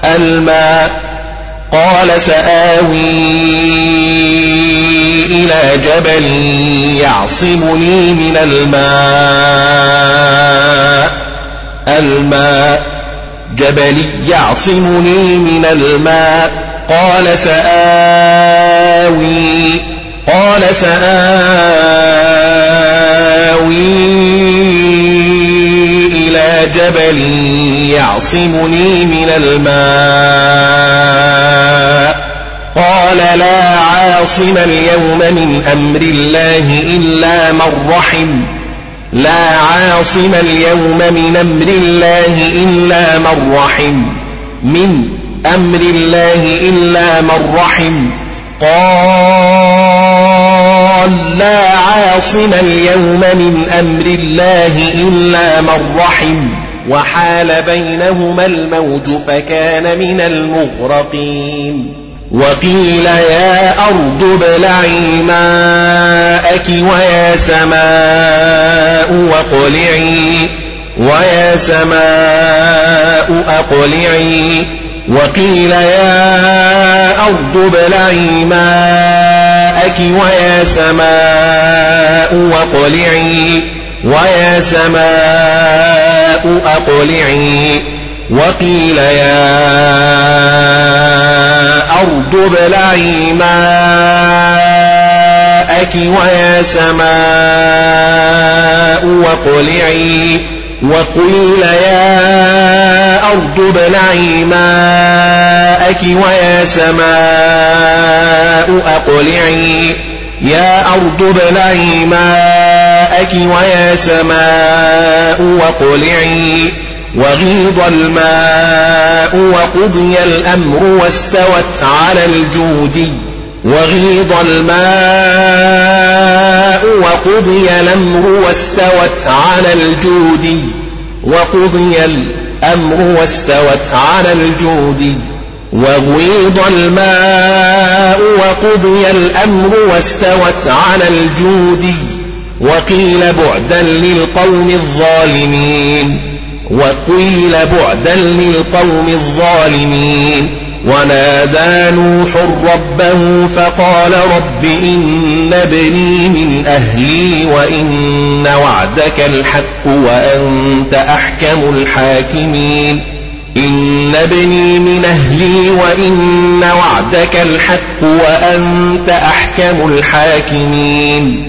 جبل يعصمني من الماء قال سآوي إلى جبل يعصمني من الماء قال لا عاصم اليوم من أمر الله إلا من رحم لا عاصم اليوم من أمر الله إلا من رحم من أمر الله إلا من رحم قال لا عاصم اليوم من أمر الله إلا من رحم وحال بينهما الموج فكان من المغرقين وقيل يا أرض ابلعي ماءك ويا سماء أقلعي وقيل يا أرض ابلعي ماءك ويا سماء أقلعي وقيل يا أرض ابلعي ماءك ويا سماء أقلعي وقيل يا أرض ابلعي ماءك ويا سماء أقلعي يا أرض ابلعي ماءك ويا سماء أقلعي وغيض الماء وقضي الأمر واستوت على الجودي وغيض الماء وقضي الأمر واستوت على الجودي وغيض الماء وقضي الأمر واستوت على الجودي وقيل بعدا للقوم الظالمين ونادى نوح ربه فقال رب إن ابني من أهلي وإن وعدك الحق وأنت أحكم الحاكمين إن ابني من أهلي وإن وعدك الحق وأنت أحكم الحاكمين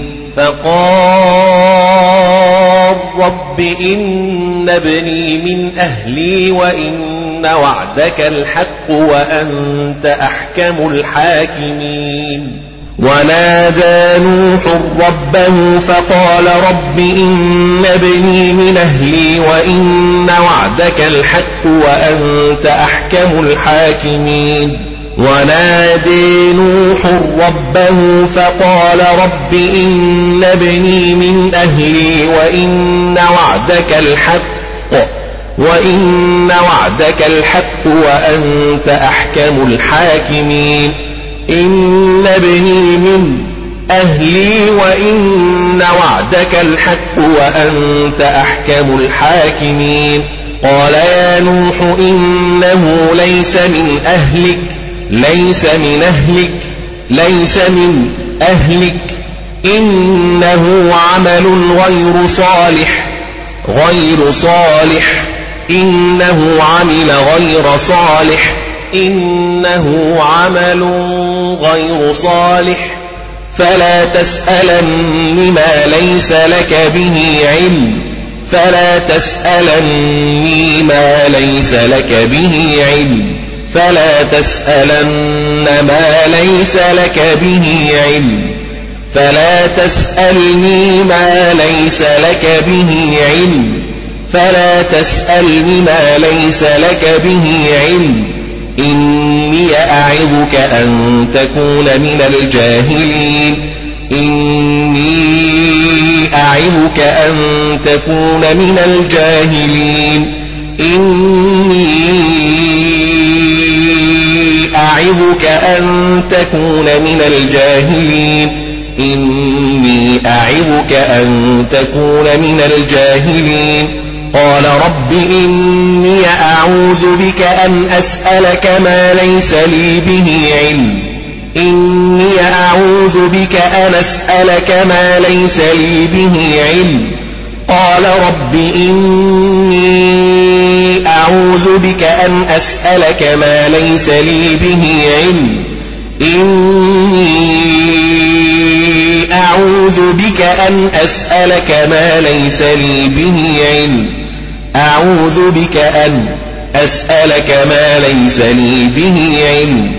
فقال رب إن ابني من أهلي وإن وعدك الحق وأنت أحكم الحاكمين ونادى نوح ربه فقال رب إن ابني من أهلي وإن وعدك الحق وأنت أحكم الحاكمين ونادى نوح ربه فقال رب إن ابني من أهلي وإن وعدك الحق وأنت أحكم الحاكمين إن ابني من أهلي وإن وعدك الحق وأنت أحكم الحاكمين قال يا نوح إنه ليس من أهلك إنه عمل غير صالح إنه عمل غير صالح فلا تسألني ما ليس لك به علم فلا تسألن ما ليس لك به علم فلا تسألني ما ليس لك به علم إني أعظك أن تكون من الجاهلين إني أعظك أن تكون من الجاهلين قال رب إني أعوذ بك أن أسألك ما ليس لي به علم قال رب إني أعوذ بك أن أسألك ما ليس لي به علم أعوذ بك أن أسألك ما ليس لي به علم.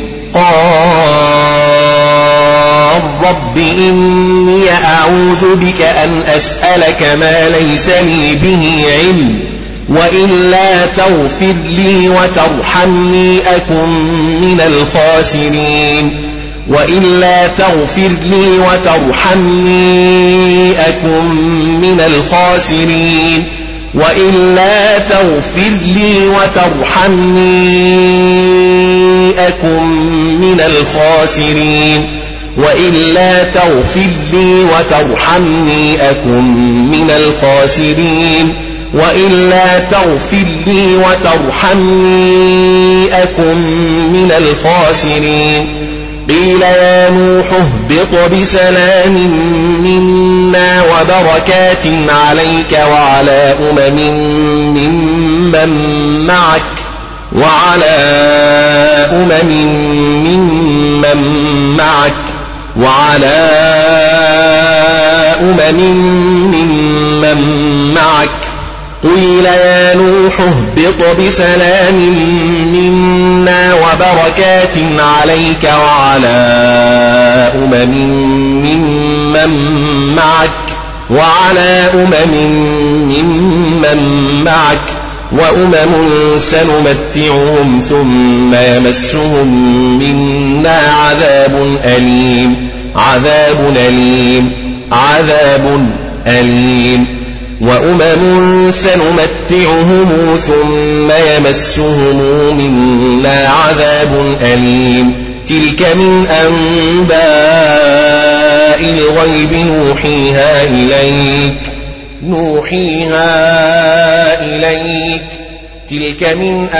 قال رب إني أعوذ بك أن أسألك ما ليس لي به علم وإلا تغفر لي وترحمني أكن من الخاسرين. وإلا تغفر لي وترحمني أكن من الخاسرين. وإلا تغفر لي وترحمني أكن من الخاسرين. وإلا تغفر لي وترحمني أكن من الخاسرين. وإلا تغفر لي وترحمني أكن من الخاسرين. قيل يا نوح اهبط بسلام منا وبركات عليك وعلى ممن معك ممن معك. قيل يا نوح اهبط بسلام منا وبركات عليك وعلى ممن معك وأمم سنمتعهم ثم يمسهم منا عذاب أليم. وأمم سنمتعهم ثم يمسهم منا عذاب أليم. تلك من أنباء الغيب نوحيها إليك. تلك من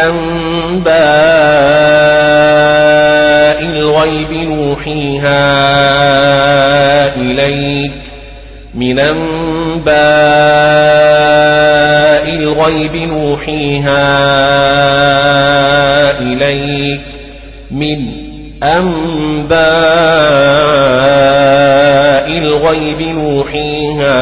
أنباء الغيب نوحيها إليك. من أنباء الغيب نوحيها إليك. من أنباء الغيب نوحيها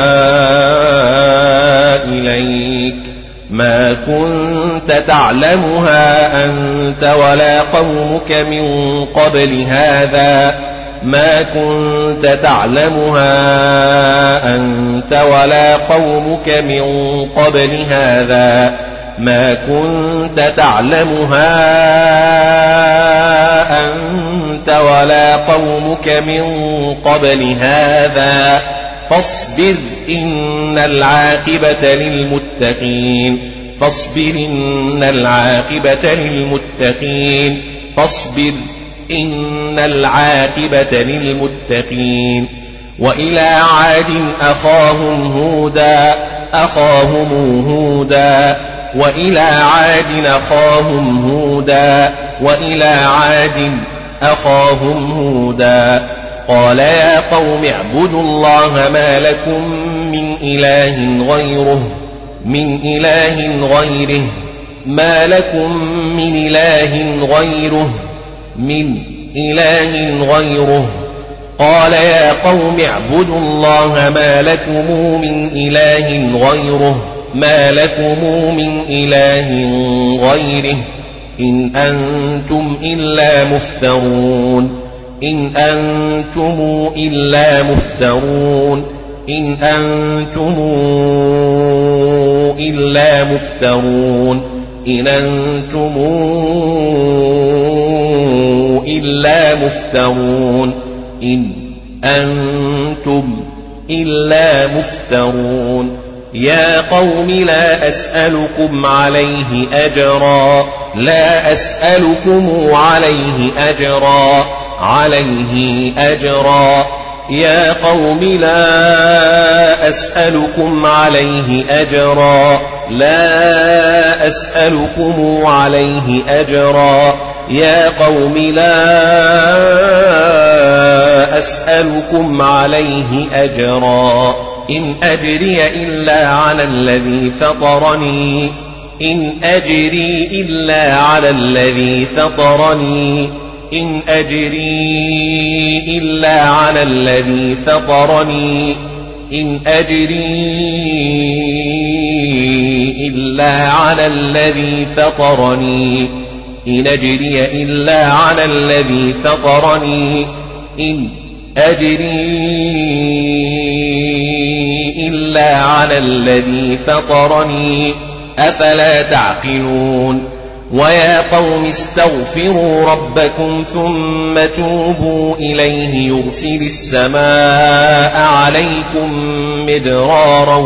إليك. ما كنت تعلمها أنت ولا قومك من قبل هذا. ما كنت تعلمها أنت ولا قومك من قبل هذا. ما كنت تعلمها أنت ولا قومك من قبل هذا. فاصبر إن العاقبة للمتقين. فاصبر إن العاقبة للمتقين. فاصبر إن العاقبة للمتقين. وإلى عاد أخاهم هودا. وإلى عاد أخاهم هودا. قال يا قوم اعبدوا الله ما لكم من إله غيره. قال يا قوم اعبدوا الله ما لكم من إله غيره إن أنتم إلا مفترون. إن أنتم إلا مفترون. يا قوم لا أسألكم عليه أجرا. يا قوم لا أسألكم عليه أجرا. يا قوم لا أسألكم عليه أجرا. إن أجري إلا على الذي فطرني. إن أجري إلا على الذي فطرني. إن أجري إلا على الذي فطرني. إن أجري إلا على الذي فطرني إن أجري إلا على الذي فطرني إن أجري إلا على الذي فطرني أفلا تعقلون ويا قوم استغفروا ربكم ثم توبوا إليه يرسل السماء عليكم مدرارا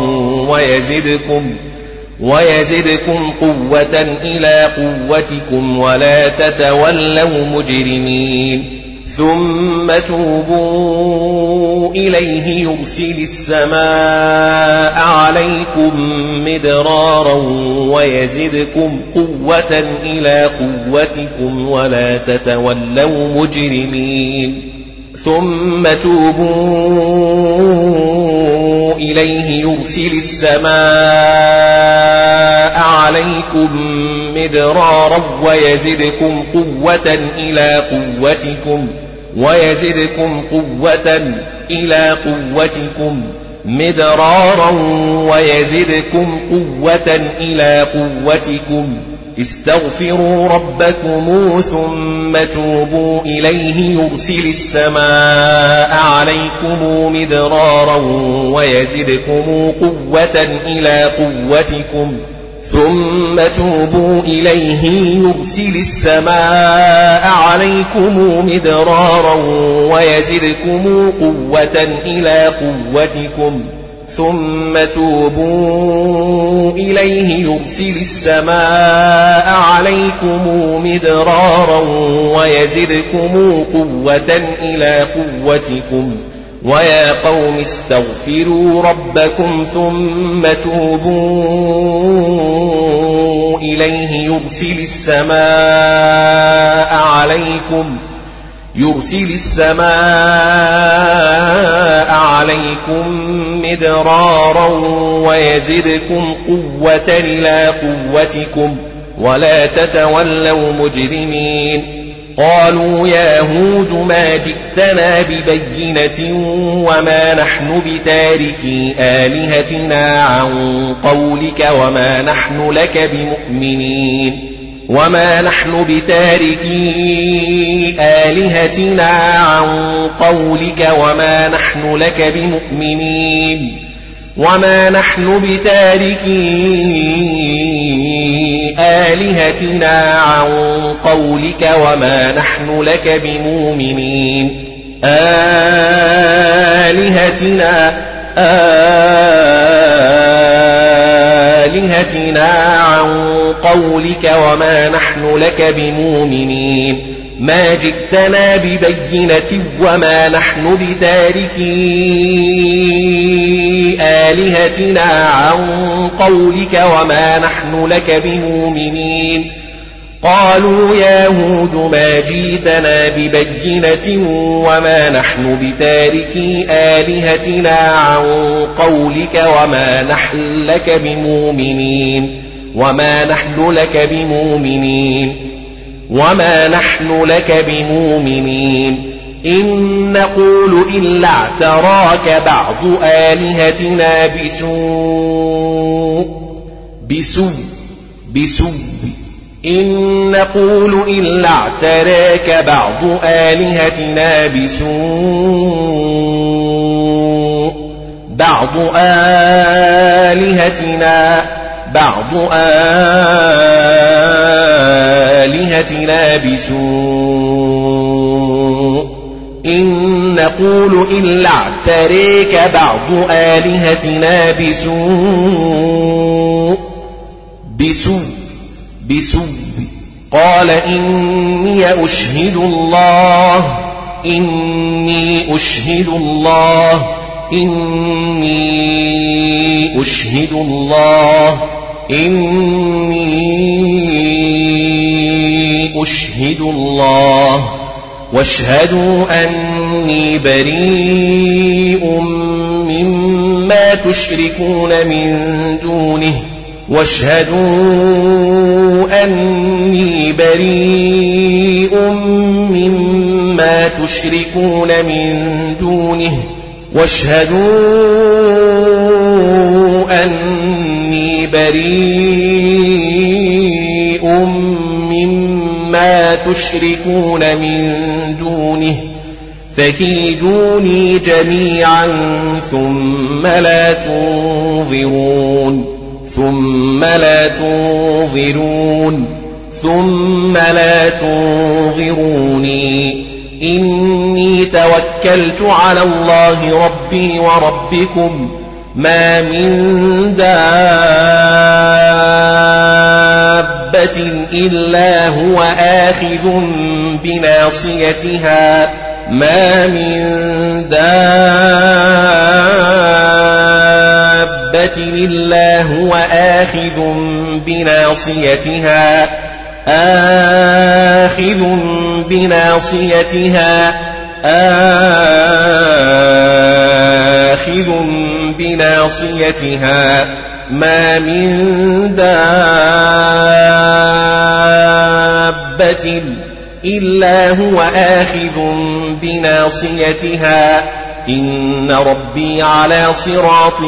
ويزدكم قوة إلى قوتكم ولا تتولوا مجرمين ثم توبوا إليه يرسل السماء عليكم مدرارا ويزدكم قوة إلى قوتكم ولا تتولوا مجرمين ثم توبوا إليه يرسل السماء عليكم مدرارا ويزدكم قوة إلى قوتكم مدرارا ويزدكم قوة إلى قوتكم استغفروا ربكم ثم توبوا إليه يرسل السماء عليكم مدرارا ويزدكم قوة إلى قوتكم ثم توبوا إليه يرسل السماء عليكم مدرارا ويزدكم قوة إلى قوتكم ثم توبوا إليه يرسل السماء عليكم مدرارا ويزدكم قوة إلى قوتكم ويا قوم استغفروا ربكم ثم توبوا إليه يرسل السماء عليكم مدرارا ويزدكم قوة إلى قوتكم ولا تتولوا مجرمين قالوا يا هود ما جئتنا ببينة وما نحن بتاركي آلهتنا عن قولك وما نحن لك بمؤمنين وما نحن بتاركي آلهتنا عن قولك وما نحن لك بمؤمنين وما نحن بتاركي آلهتنا عن قولك وما نحن لك بمؤمنين آلهتنا عن قولك وما نحن لك بمؤمنين ما جئتنا ببينة وما نحن بتاركي آلهتنا عن قولك وما نحن لك بمؤمنين قالوا يا هود ما جئتنا ببينة وما نحن بتاركي آلهتنا عن قولك وما نحن لك بمؤمنين إن نقول إلا اعتراك بعض آلهتنا بسوء إن نقول إلا اعتراك بعض آلهتنا بسوء إن نقول إلا اعتراك بعض آلهتنا بسوء قال إني أشهد الله واشهدوا أني بريء مما تشركون من دونه واشهدوا أني بريء مما تشركون من دونه فكيدوني جميعا ثم لا تنظروني إني توكلت على الله ربي وربكم ما من دابة إلا هو آخذ بناصيتها ما من دابة إلا هو آخذ بناصيتها إن ربي على صراط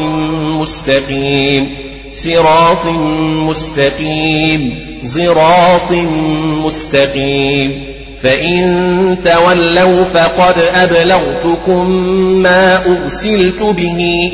مستقيم فإن تولوا فقد أبلغتكم ما أرسلت به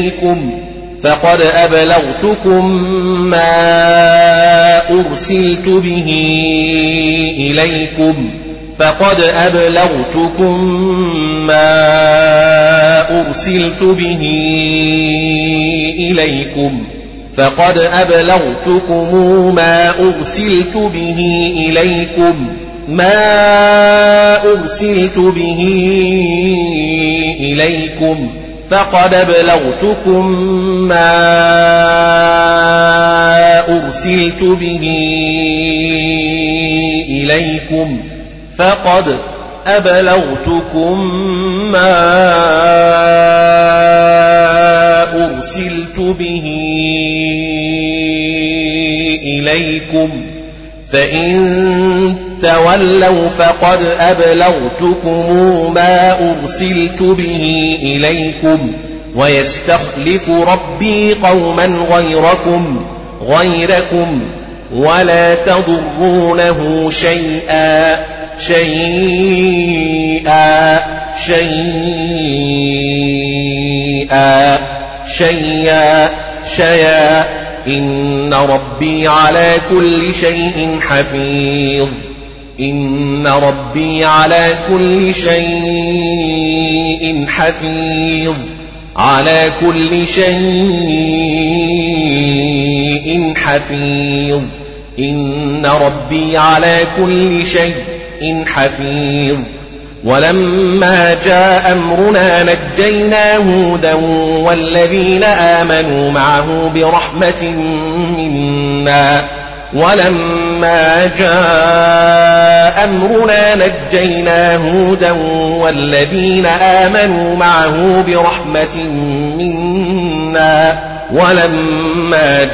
إليكم فقد أبلغتكم ما أرسلت به إليكم فإن تولوا فقد أبلغتكم ما أرسلت به إليكم ويستخلف ربي قوما غيركم ولا تضرونه شيئا إن ربي على كل شيء حفيظ ولما جاء أمرنا نجينا هودا والذين آمنوا معه برحمة منا ولما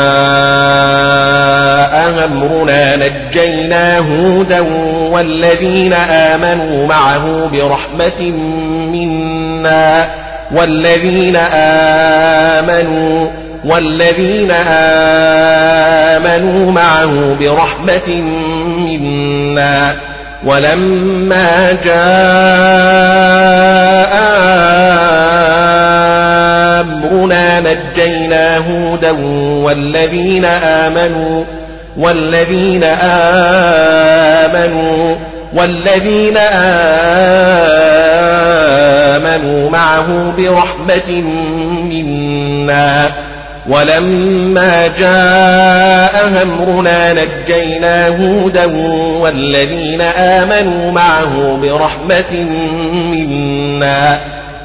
جاء أمرنا نجينا هودا والذين آمنوا معه برحمة منا ولما جاء أمرنا نجينا هودا والذين آمنوا معه برحمة منا ولما جاء أمرنا نجينا هودا والذين آمنوا معه برحمة منا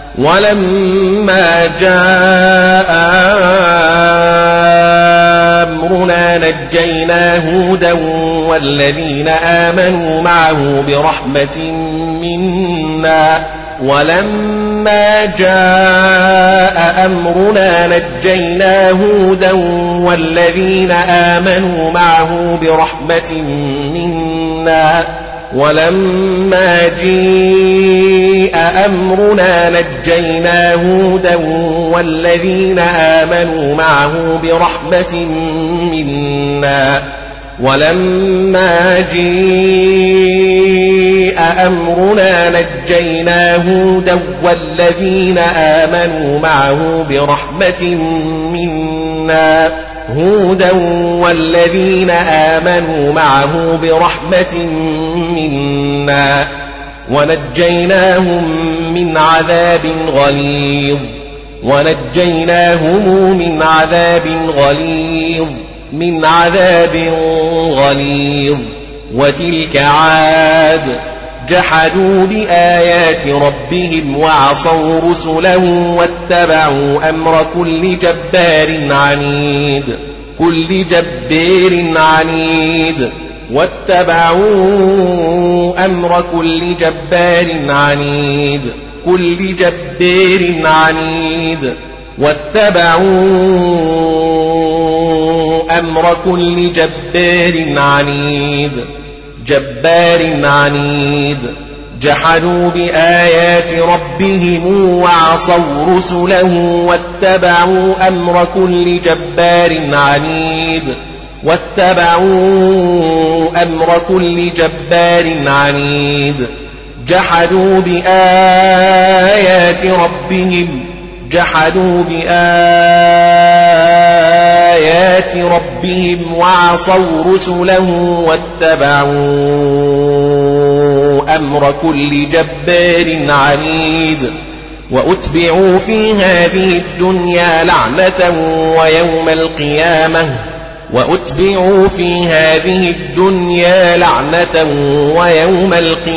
ولما جاء أمرنا نجينا هودا والذين آمنوا معه برحمة منا ولما جاء أمرنا نجينا هودا والذين آمنوا معه برحمة منا ولما جيء أمرنا نجينا هودا والذين آمنوا معه برحمة منا ولما جيء أمرنا نجينا هودا والذين آمنوا معه برحمة منا ونجيناهم من عذاب غليظ وتلك عاد جحدوا بآيات ربهم وعصوا رسله واتبعوا أمر كل جبار عنيد جحدوا بآيات ربهم وعصوا رسله واتبعوا أمر كل جبار عنيد جحدوا بآيات ربهم وعصوا رسله واتبعوا أمر كل جبار عنيد وأتبعوا في هذه الدنيا لعنة ويوم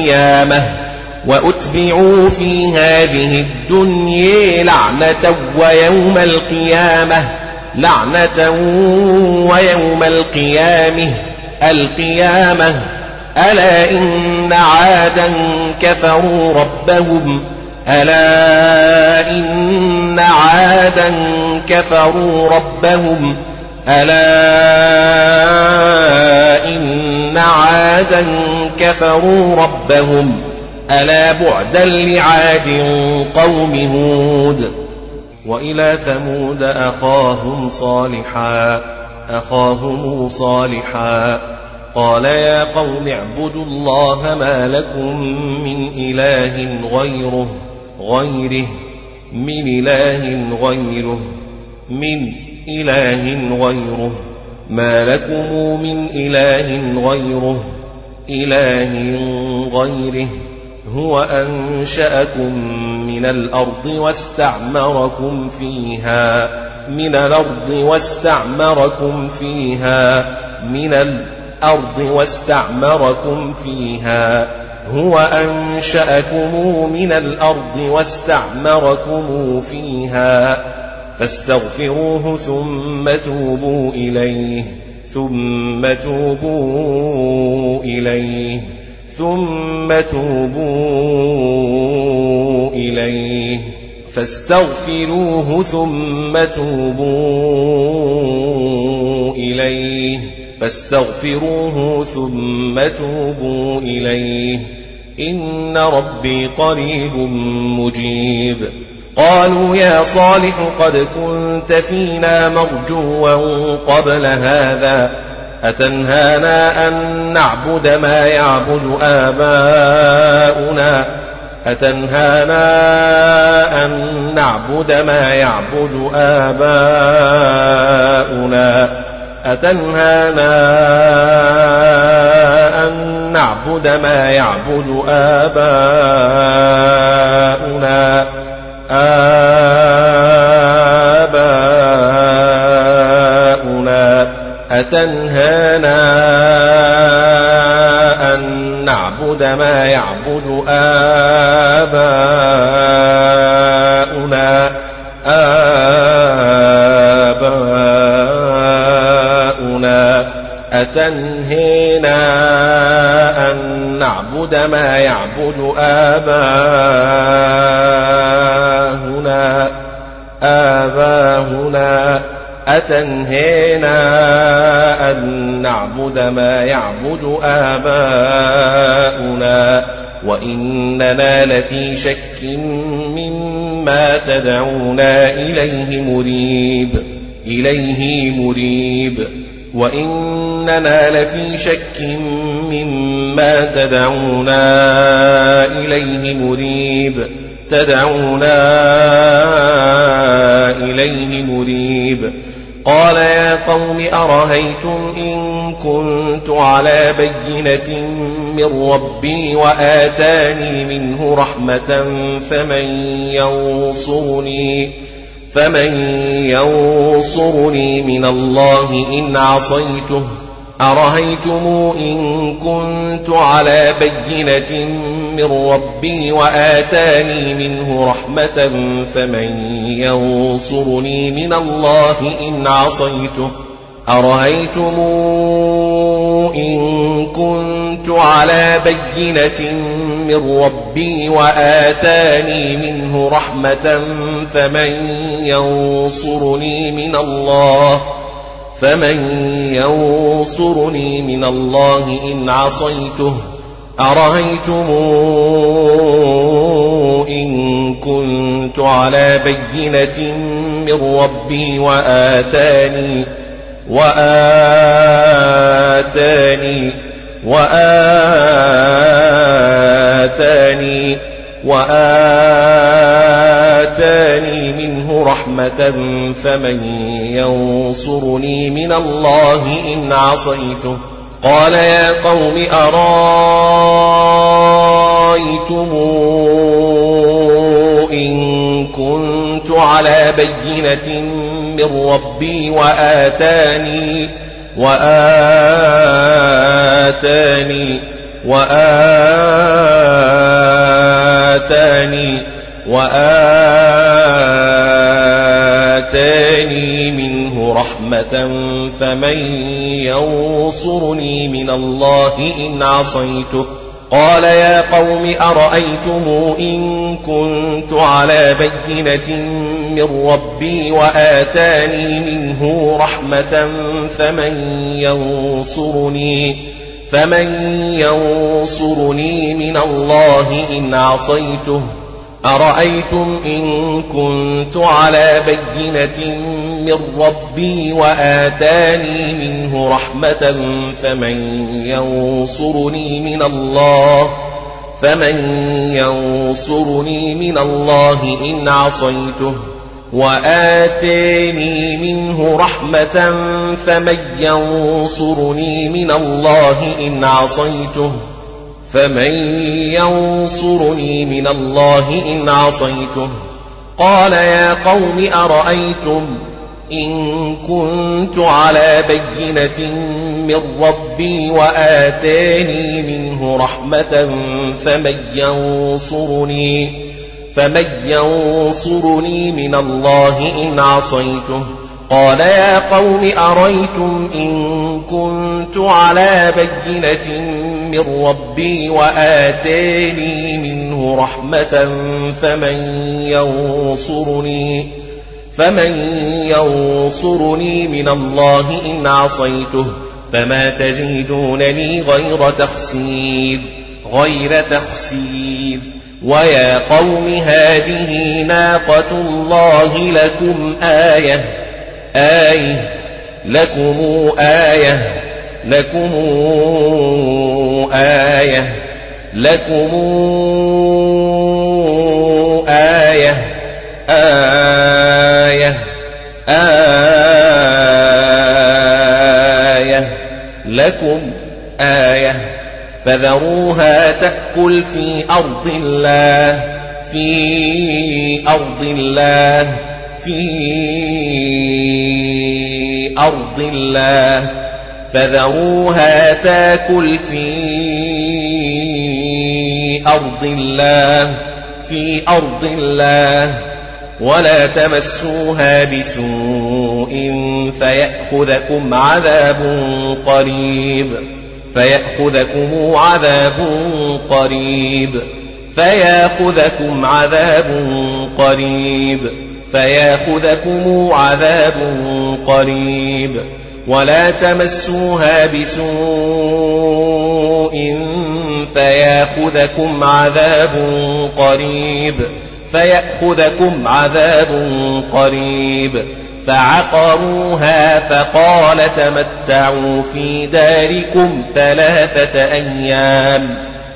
القيامة ألا إن عادا كفروا ربهم ألا بعدا لعاد قوم هود وإلى ثمود أخاهم صالحا قال يا قوم اعبدوا الله ما لكم من إله غيره هو أنشأكم من الأرض واستعمركم فيها فاستغفروه ثم توبوا إليه إن ربي قريب مجيب قالوا يا صالح قد كنت فينا مرجوا قبل هذا أتنهانا أن نعبد ما يعبد آباؤنا أتنهينا أن نعبد ما يعبد آباؤنا أتنهينا أن نعبد ما يعبد آباؤنا وإننا لفي شك مما تدعونا إليه مريب وإننا لفي شك مما تدعونا إليه مريب قال يا قوم أرهيتم إن كنت على بينة من ربي وآتاني منه رحمة فمن ينصرني من الله إن عصيته أرهيتم إن كنت على بينة من ربي وآتاني منه رحمة فمن ينصرني من الله إن عصيته أرهيتم إن كنت على بينة من ربي وآتاني منه رحمة فمن ينصرني من الله إن عصيته أرهيتم إن كنت على بينة من ربي وآتاني منه رحمة فمن ينصرني من الله إن عصيته قال يا قوم أرأيتم إن كنت على بينة من ربي وآتاني منه رحمة فمن ينصرني من الله إن عصيته قال يا قوم أرأيتم إن كنت على بينة من ربي وآتاني منه رحمة فمن ينصرني من الله إن عصيته أرأيتم إن كنت على بينة من ربي وآتاني منه رحمة فمن ينصرني من الله إن عصيته وآتاني منه رحمة فمن ينصرني من الله إن عصيته قال يا قوم أرأيتم إن كنت على بينة من ربي وآتاني منه رحمة فمن ينصرني من الله إن عصيته قال يا قوم أرأيتم إن كنت على بينة من ربي وآتاني منه رحمة فمن ينصرني من الله إن عصيته فما تزيدونني غير تخسير ويا قوم هذه ناقة الله لكم آية فذروها تأكل في أرض الله فذروها تأكل في أرض الله ولا تمسوها بسوء فيأخذكم عذاب قريب فيأخذكم عذاب قريب ولا تمسوها بسوء فيأخذكم عذاب قريب فعقروها فقال تمتعوا في داركم 3 أيام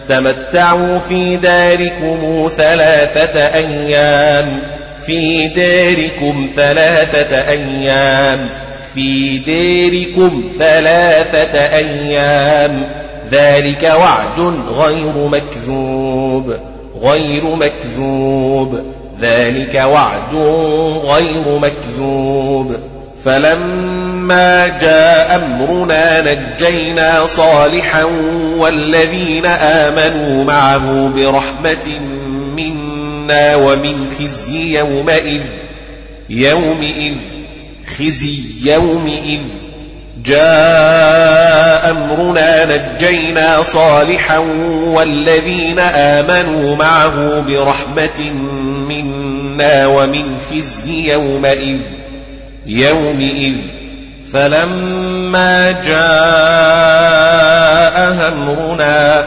في داركم 3 أيام ذلك وعد غير مكذوب فلما جاء أمرنا نجينا صالحا والذين آمنوا معه برحمة منا ومن خزي يومئذ جاء أمرنا نجينا صالحا والذين آمنوا معه برحمة منا ومن خزي يومئذ فلما جاء أمرنا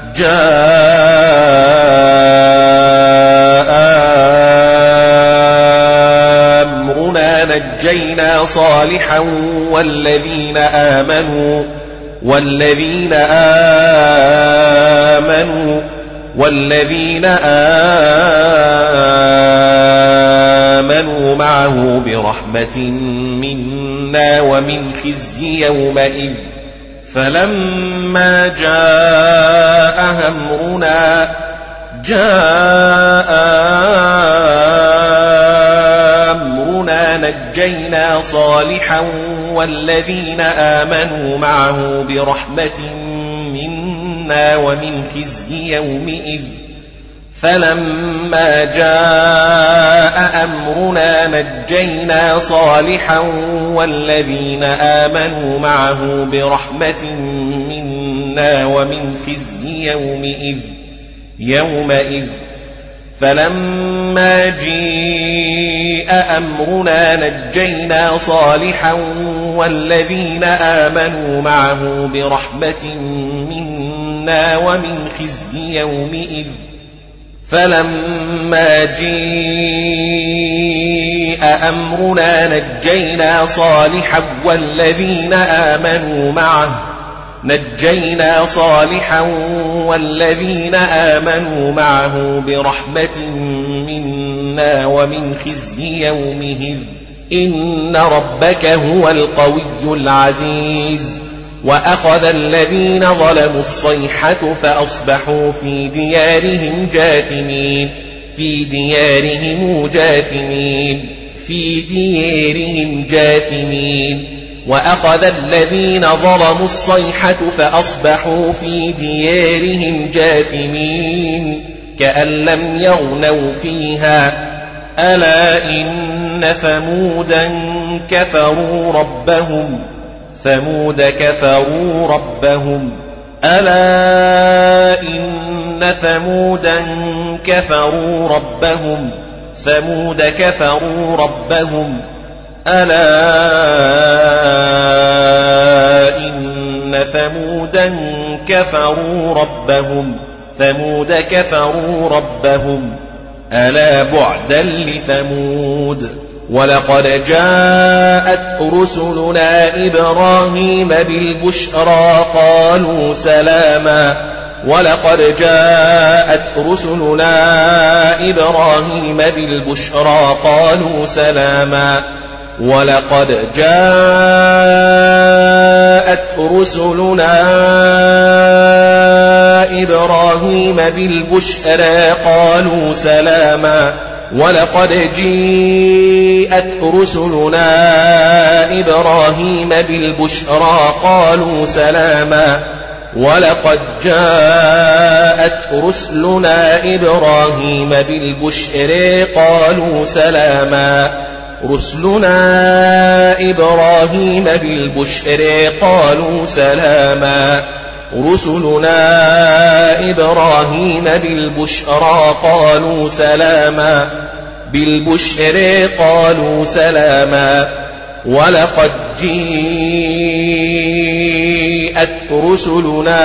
نجينا صالحا والذين آمنوا معه برحمة منا ومن خزي يومئذ فلما جاء أمرنا نجينا صالحا والذين آمنوا معه برحمة منا ومن خزي يومئذ فلما جاء أمرنا نجينا صالحا والذين آمنوا معه برحمة منا ومن خزي يومئذ فلما جاء أمرنا نجينا صالحا والذين آمنوا معه برحمة منا ومن خزي يومئذ فلما جاء أمرنا نجينا صالحا والذين آمنوا معه برحمة منا ومن خزي يومئذ إن ربك هو القوي العزيز وأخذ الذين ظلموا الصيحة فأصبحوا في ديارهم جاثمين وأخذ الذين ظلموا الصيحة فأصبحوا في ديارهم جاثمين كأن لم يغنوا فيها ألا إن ثمودا كفروا ربهم ألا إن ثمودا كفروا ربهم ألا إن ثمودا كفروا ربهم ألا بعدا لثمود ولقد جاءت رسلنا إبراهيم بالبشرى قالوا سلاما ولقد جاءت رسلنا إبراهيم بالبشرى قالوا سلاما ولقد جاءت رسلنا إبراهيم بالبشرى قالوا سلاما ولقد جاءت رسلنا إبراهيم بالبشرى قالوا سلاما رسلنا إبراهيم بالبشر قالوا سلاما بالبشر قالوا سلاما ولقد جيءت رسلنا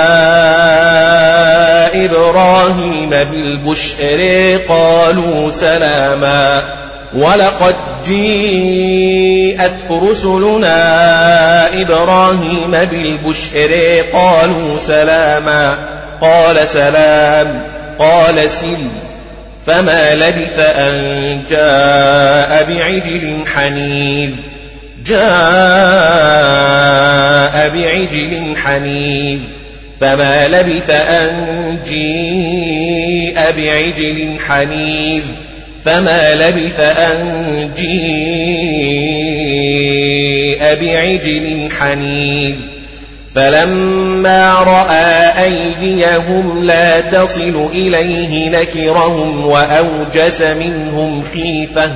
إبراهيم بالبشر قالوا سلاما ولقد جيءت رسلنا إبراهيم بالبشر قالوا سلاما قال سلام قال سل فما لبث أن جاء بعجل حنيذ فما لبث أن جيء بعجل حنيذ فما لبث أن جيء بعجل حنيذ فلما رأى أيديهم لا تصل إليه نكرهم وأوجس منهم خيفة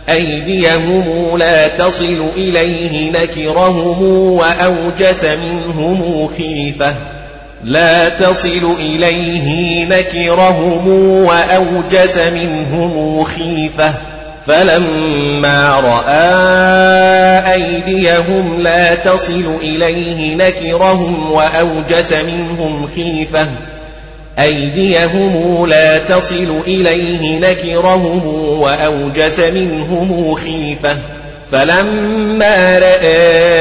فلما رأى أيديهم لا تصل إليه نكرهم وأوجس منهم خيفة فلما رأى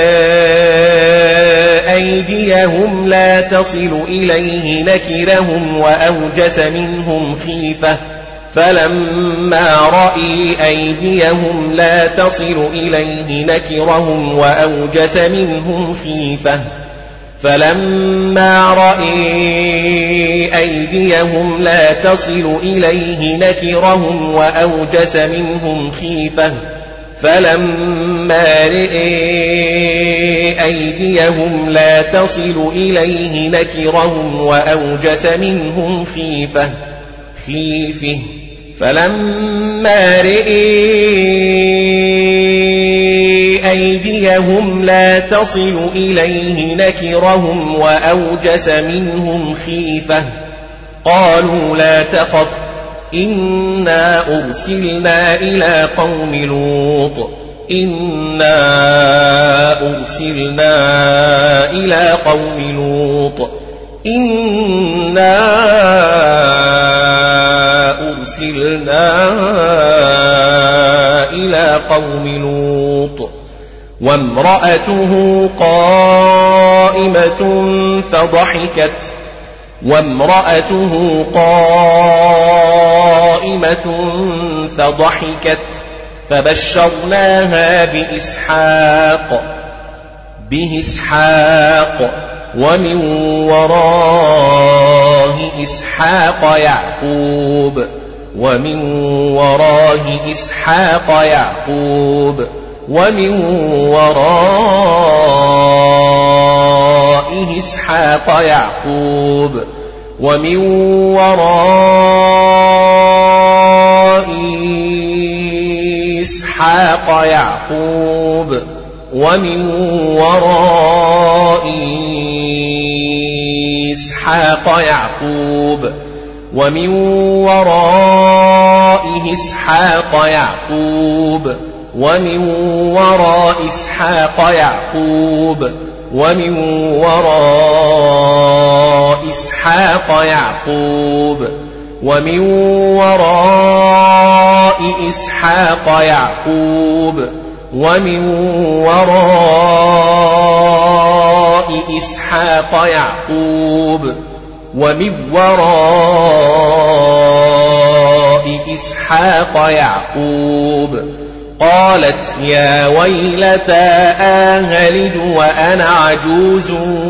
أيديهم لا تصل إليه نكرهم وأوجس منهم خيفة فلما رأى أيديهم لا تصل إليه نكرهم وأوجس منهم خيفة فلما رأى أيديهم لا تصل إليه نكرهم وأوجس منهم خيفة فلما رأى أيديهم لا تصل إليه نكرهم وأوجس منهم خيفة فلما رأى أيديهم لا تصل إليه نكرهم وأوجس منهم خيفة قالوا لا تخف إنا أرسلنا إلى قوم لوط وامرأته قائمة فضحكت فبشرناها بإسحاق ومن وراء إسحاق يعقوب ومن وراء إسحاق يعقوب قالت يا ويلتى أهلد وأنا عجوز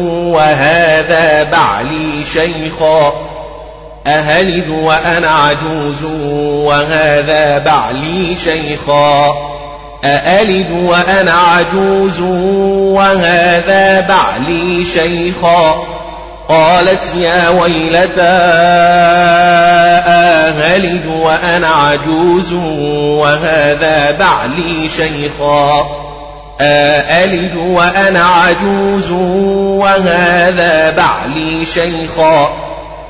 وهذا بعلي شيخا أألد وأنا عجوز وهذا بعلي شيخا قالت يا ويلتى أهلد وأنا عجوز وهذا بعلي شيخا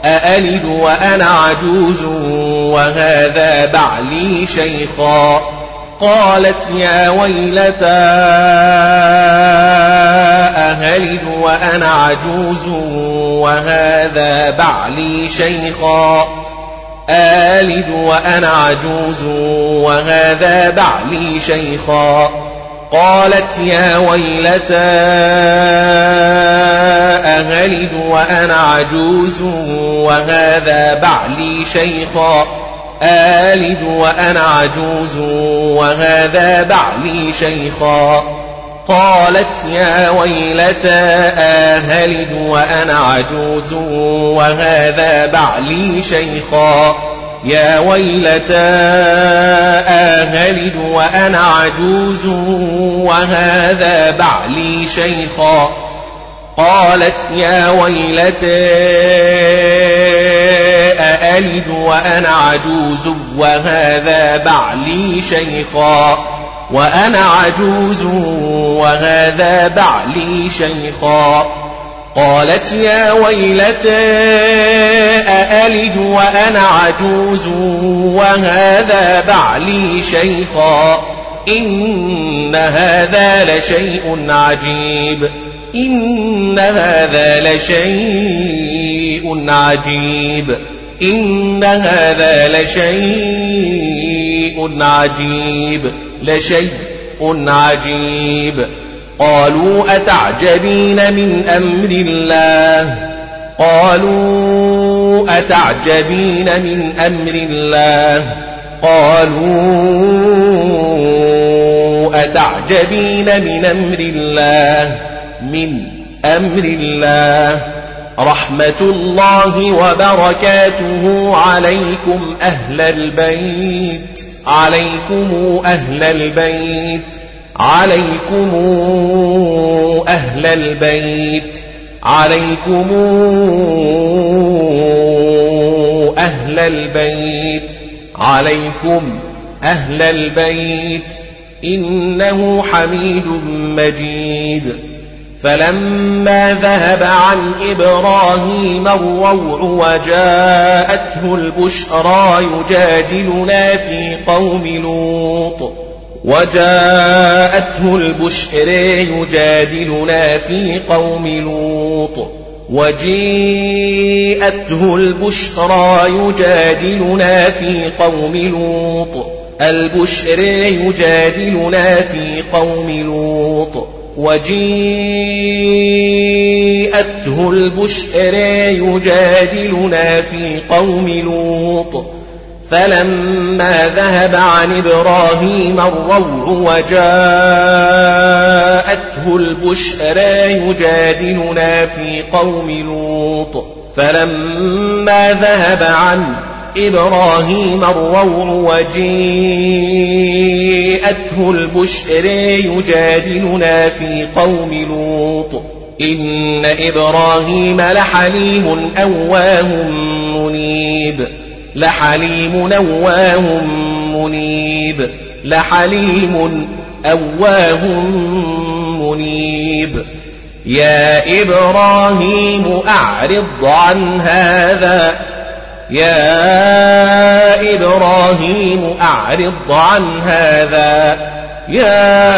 أألد وأنا عجوز وهذا بعلي شيخا قالت يا ويلتى أهلد وأنا عجوز وهذا بعلي شيخا آلد وأنا عجوز وهذا بعلي شيخا قالت يا ويلتى أهلد وأنا عجوز وهذا بعلي شيخا آلد وأنا عجوز وهذا بعلي شيخا قالت يا ويلتى أهلد وأنا عجوز وهذا بعلي شيخا يا ويلتى أهلد وأنا عجوز وهذا بعلي شيخا قالت يا ويلتى أألد وأنا عجوز وهذا بعلي شيخا وأنا عجوز وهذا بعلي شيخا قالت يا ويلتى أألد وأنا عجوز وهذا بعلي شيخا إن هذا لشيء عجيب إن هذا لشيء عجيب إن هذا لشيء عجيب لشيء عجيب قالوا أتعجبين من أمر الله قالوا أتعجبين من أمر الله قالوا أتعجبين من أمر الله من أمر الله رحمة الله وبركاته عليكم أهل البيت عليكم أهل البيت عليكم أهل البيت عليكم أهل البيت عليكم أهل البيت إنه حميد مجيد فلما ذهب عن إبراهيم الروع وجاءته البشرى يجادلنا في قوم لوط وجاءته البشر يجادلنا في قوم لوط وجيءته البشرى يجادلنا في قوم لوط البشر يجادلنا في قوم لوط وجيءته البشر يجادلنا في قوم لوط فلما ذهب عن إبراهيم الروع وجاءته البشر يجادلنا في قوم لوط فلما ذهب عن إبراهيم الروع وجيءته البشر يجادلنا في قوم لوط إن إبراهيم لحليم أواه منيب لحليم أواه منيب لحليم أواه منيب يا إبراهيم أعرض عن هذا يا إبراهيم أعرض عن هذا يا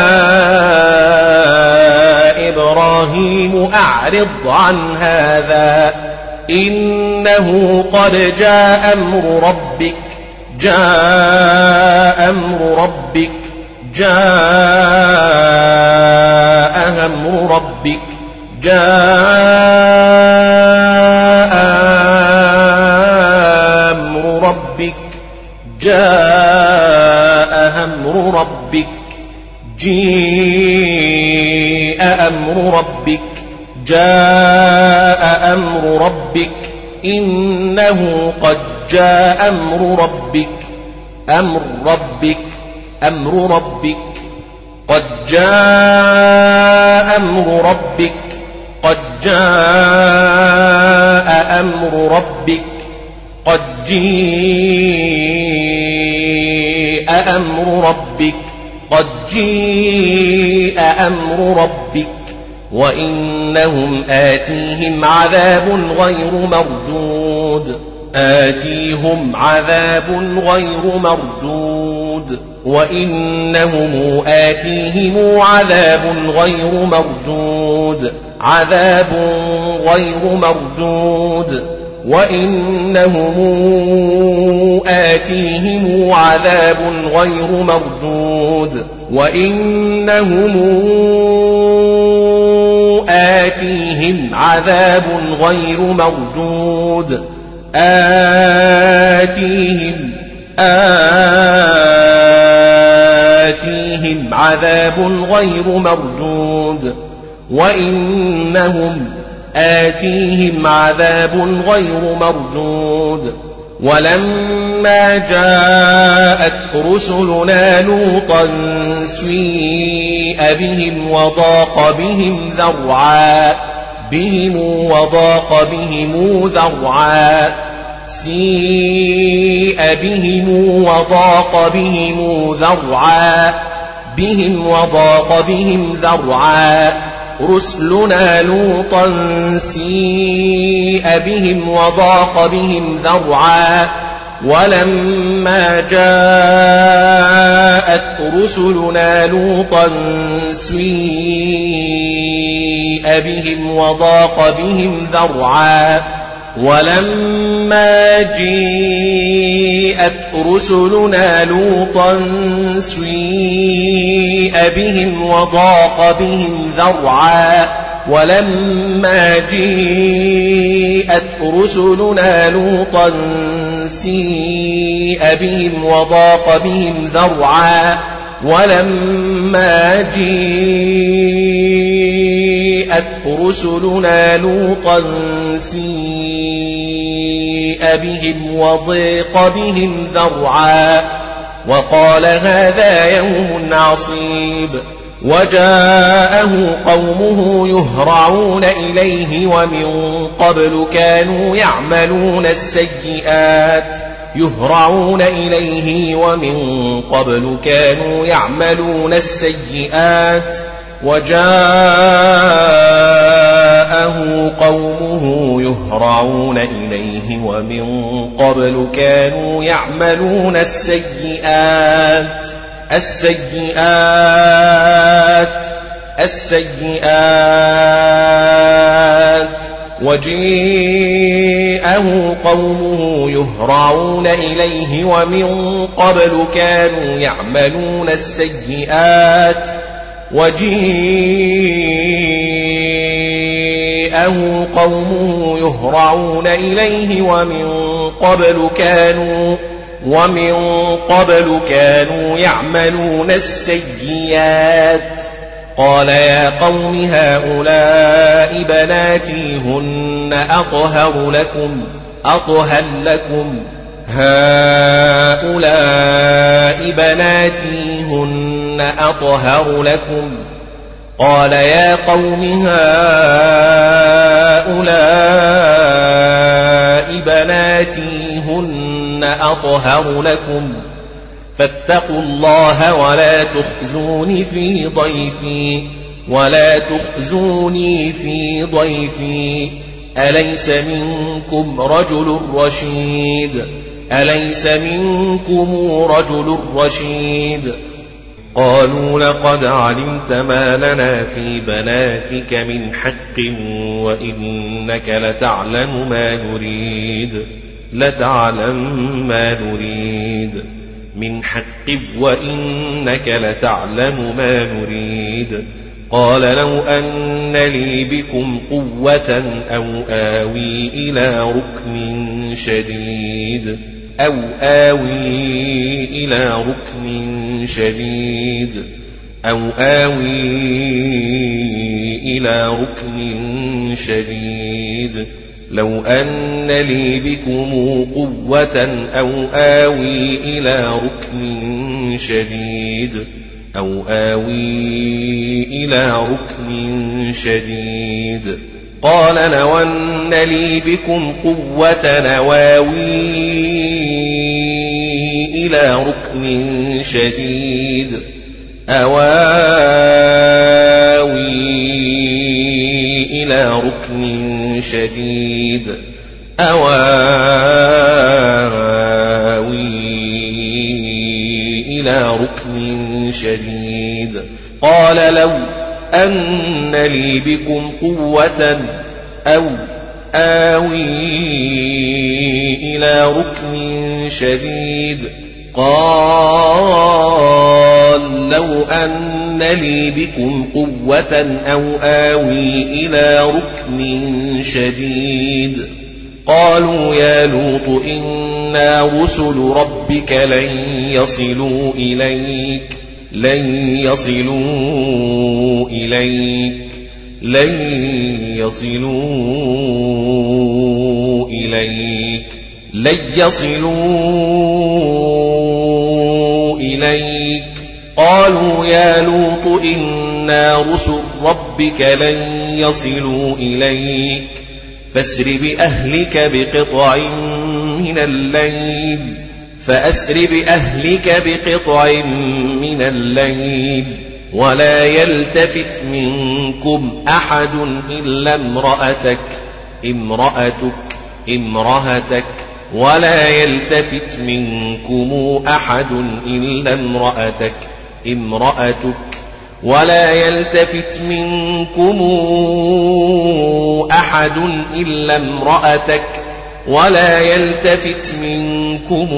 إبراهيم أعرض عن هذا إنه قد جاء أمر ربك جاء أمر ربك جاء أمر ربك جاء أمر ربك جاء أمر ربك جيء أمر ربك جاء أمر ربك إنه قد جاء أمر ربك أمر ربك أمر ربك قد جاء أمر ربك قد جاء أمر ربك قد جيء أمر ربك قد جيء أمر ربك وإنهم آتيهم عذاب غير مردود آتيهم عذاب غير مردود وإنهم آتيهم عذاب غير مردود عذاب غير مردود وإنهم آتيهم عذاب غير مردود وإنهم آتيهم عذاب غير مردود آتيهم عذاب غير مردود وإنهم آتيهم عذاب غير مردود ولما جاءت رسلنا لوطا سيء بهم وضاق بهم ذرعا سيء بهم وضاق بهم ذرعا رسلنا لوطا سيء بهم وضاق بهم ذرعا ولما جاءت رسلنا لوطا سيء بهم وضاق بهم ذرعا ولما جاءت رسلنا لوطا سيء بهم وضاق بهم ذرعا ولما جاءت رسلنا لوطا سيء بهم وضاق بهم ذرعا ولما جاءت رسلنا لوطا سيء بهم وضاق بهم ذرعا وقال هذا يوم عصيب وجاءه قومه يهرعون إليه ومن قبل كانوا يعملون السيئات وجاءه قومه يهرعون إليه ومن قبل كانوا يعملون السيئات وجاءه قومه يهرعون إليه ومن قبل كانوا يعملون السيئات وجاءه قومه يهرعون إليه ومن قبل كانوا يعملون السيئات قال يا قوم هؤلاء بناتي هن أطهر لكم قال يا قوم هؤلاء بناتي هن أطهر لكم فاتقوا الله ولا تخزوني في ضيفي أليس منكم رجل رشيد قالوا لقد علمت ما لنا في بناتك من حق وإنك لتعلم ما نريد من حق وإنك لتعلم ما نريد قال لو أن لي بكم قوة أو آوي إلى ركن شديد لو أن لي بكم قوة أو آوي إلى ركن شديد قال لو أن لي بكم قوة نواوي إلى ركن شديد أواوي إلى ركن شديد إلى ركن شديد قال لو أن لي بكم قوة أو آوي إلى ركن شديد قال لو أن لي بكم قوة أو آوي إلى ركن شديد قالوا يا لوط إنا رسل ربك لن يصلوا إليك قالوا يا لوط إنا رسل ربك لن يصلوا إليك فأسر بأهلك بقطع من الليل ولا يلتفت منكم أحد إلا امرأتك ولا يلتفت منكم أحد إلا امرأتك ولا يلتفت منكم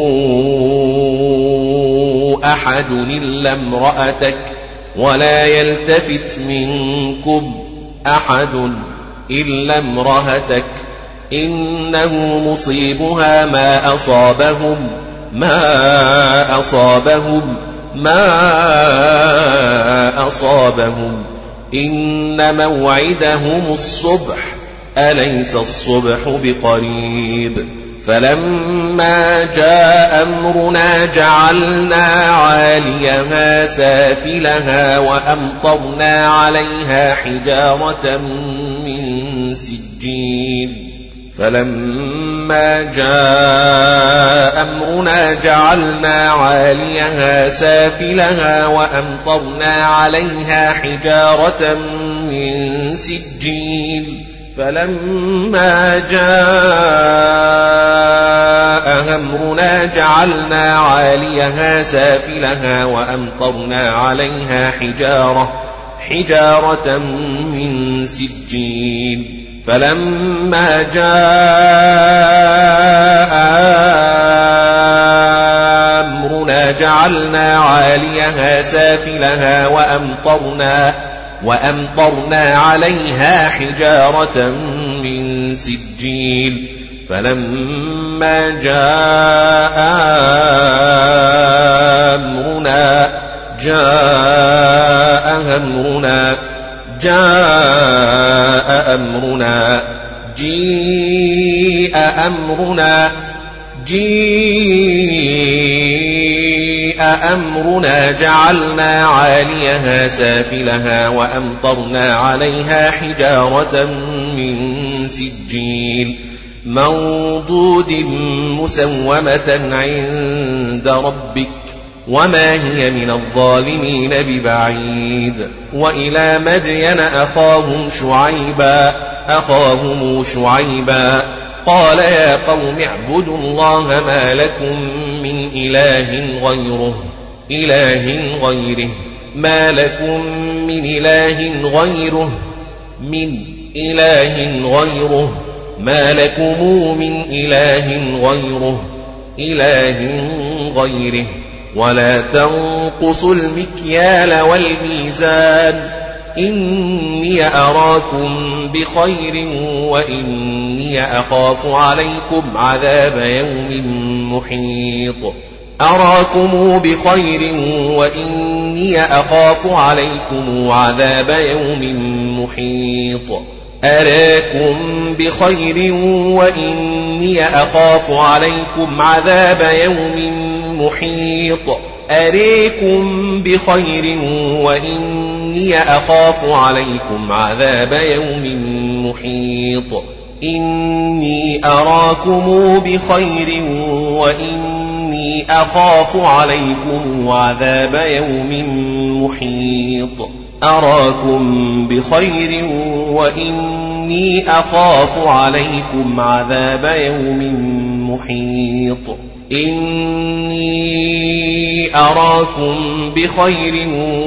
أحد إلا امرأتك إنه مصيبها ما أصابهم إن موعدهم الصبح أليس الصبح بقريب فلما جاء أمرنا جعلنا عاليها سافلها وأمطرنا عليها حجارة من سجيل فلما جاء أمرنا جعلنا عاليها سافلها وأمطرنا عليها حجارة من سجيل فلما جاء أمرنا جعلنا عاليها سافلها وأمطرنا عليها حجارة من سجيل فلما جاء أمرنا جيء أمرنا جعلنا عاليها سافلها وأمطرنا عليها حجارة من سجيل منضود مسومة عند ربك وما هي من الظالمين ببعيد وإلى مدين أخاهم شعيبا قال يا قوم اعبدوا الله ما لكم من إله غيره ولا تنقصوا المكيال والميزان إني أراكم بخير وإني أخاف عليكم عذاب يوم محيط أراكم بخير وإني أخاف عليكم عذاب يوم محيط إني أراكم بخير وإني أخاف عليكم عذاب يوم محيط أراكم بخير وإني أخاف عليكم عذاب يوم محيط إني أراكم بخير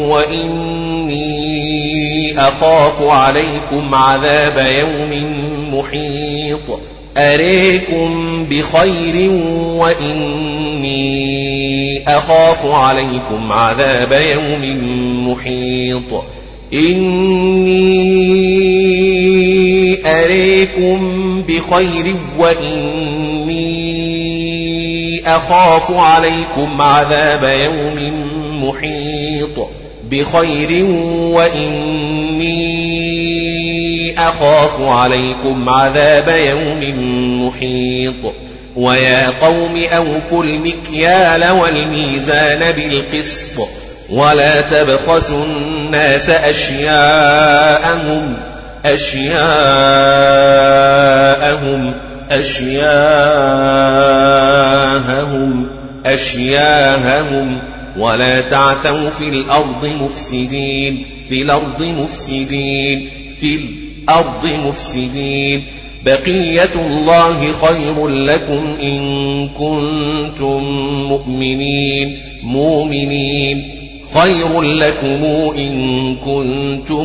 وإني أخاف عليكم عذاب يوم محيط أريكم بخير وإني أخاف عليكم عذاب يوم محيط إني أريكم بخير وإني أخاف عليكم عذاب يوم محيط بخير وإني أخاف عليكم عذاب يوم محيط ويا قوم أوفوا المكيال والميزان بالقسط ولا تبخسوا الناس أشياءهم ولا تعثوا في الأرض مفسدين بقية الله خير لكم إن كنتم مؤمنين خير لكم إن كنتم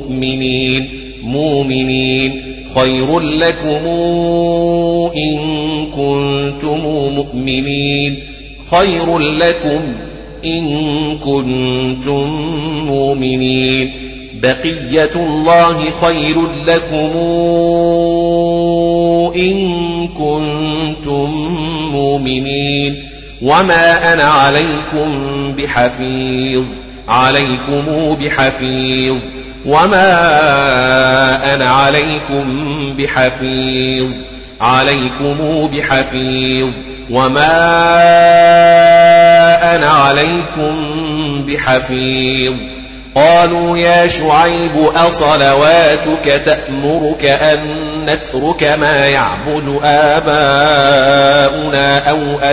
مؤمنين خير لكم إن كنتم مؤمنين خير لكم إن كنتم مؤمنين بقية الله خير لكم إن كنتم مؤمنين وما أنا عليكم بحفيظ وما أنا عليكم بحفيظ قالوا يا شعيب أصلواتك تأمرك أن نترك ما يعبد آباؤنا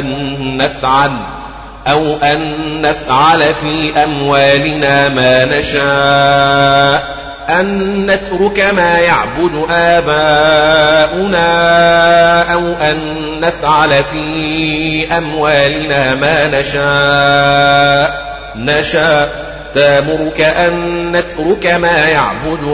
أو أن نفعل في أموالنا ما نشاء تأمرك أن نترك ما يعبد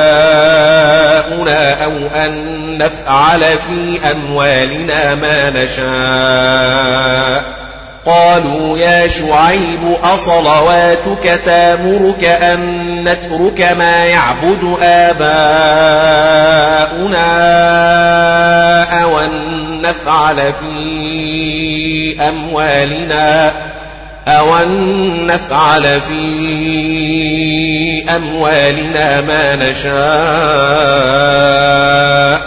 آباؤنا أو أن نفعل في أموالنا ما نشاء قالوا يا شعيب أصلواتك تأمرك أن نترك ما يعبد آباؤنا أو أن نفعل في أموالنا ما نشاء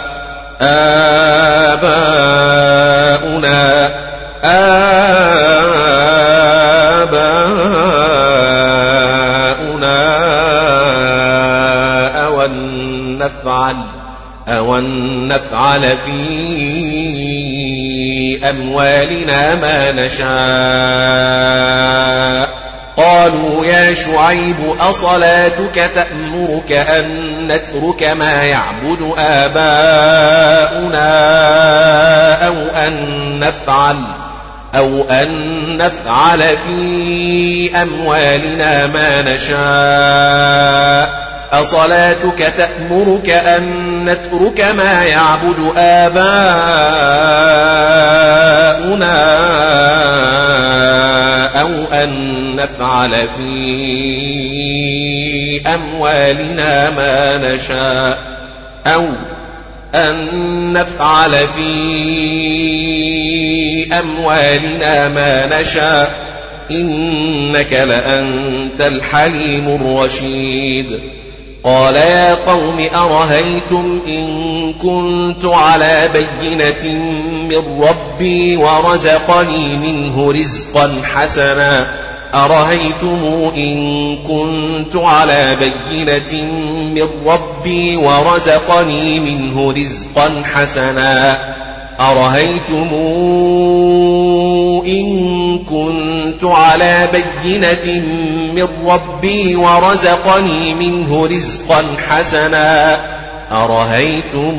آباؤنا أو أن نفعل في أموالنا ما نشاء قالوا يا شعيب أصلاتك تأمرك أن نترك ما يعبد آباؤنا أو أن نفعل في أموالنا ما نشاء أصلاتك تأمرك أن نترك ما يعبد آباؤنا أو أن نفعل في أموالنا ما نشاء إنك لأنت الحليم الرشيد قال يا قوم أرهيتم إن كنت على بينة من ربي ورزقني منه رزقا حسنا أرهيتم إن كنت على بينة من ربي ورزقني منه رزقا حسنا أرهيتم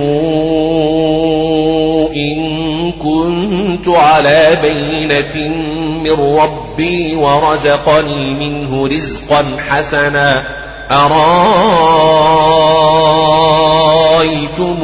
إن كنت على بينة من ربي ورزقني منه رزقا حسنا أرأيتم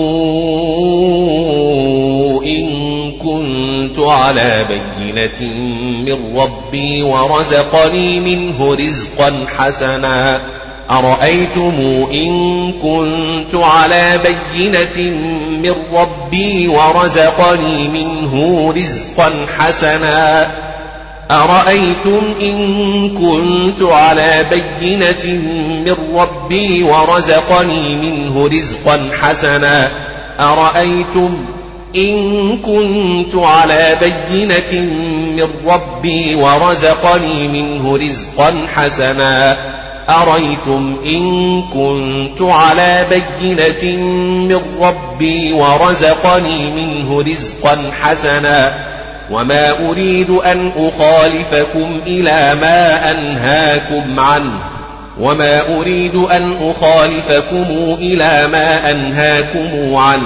إن كنت على بينة من ربي ورزقني منه رزقا حسنا أرأيتم إن كنت على بينة من ربي ورزقني منه رزقا حسنا أرأيتم إن كنت على بينة من ربي ورزقني منه رزقا حسنا أرأيتم إن كنت على بينة من ربي ورزقني منه رزقا حسنا أرأيتم إن كنت على بينة من ربي ورزقني منه رزقا حسنا وما أريد أن أخالفكم إلى ما أنهاكم عنه وما أريد أن أخالفكم إلى ما أنهاكم عنه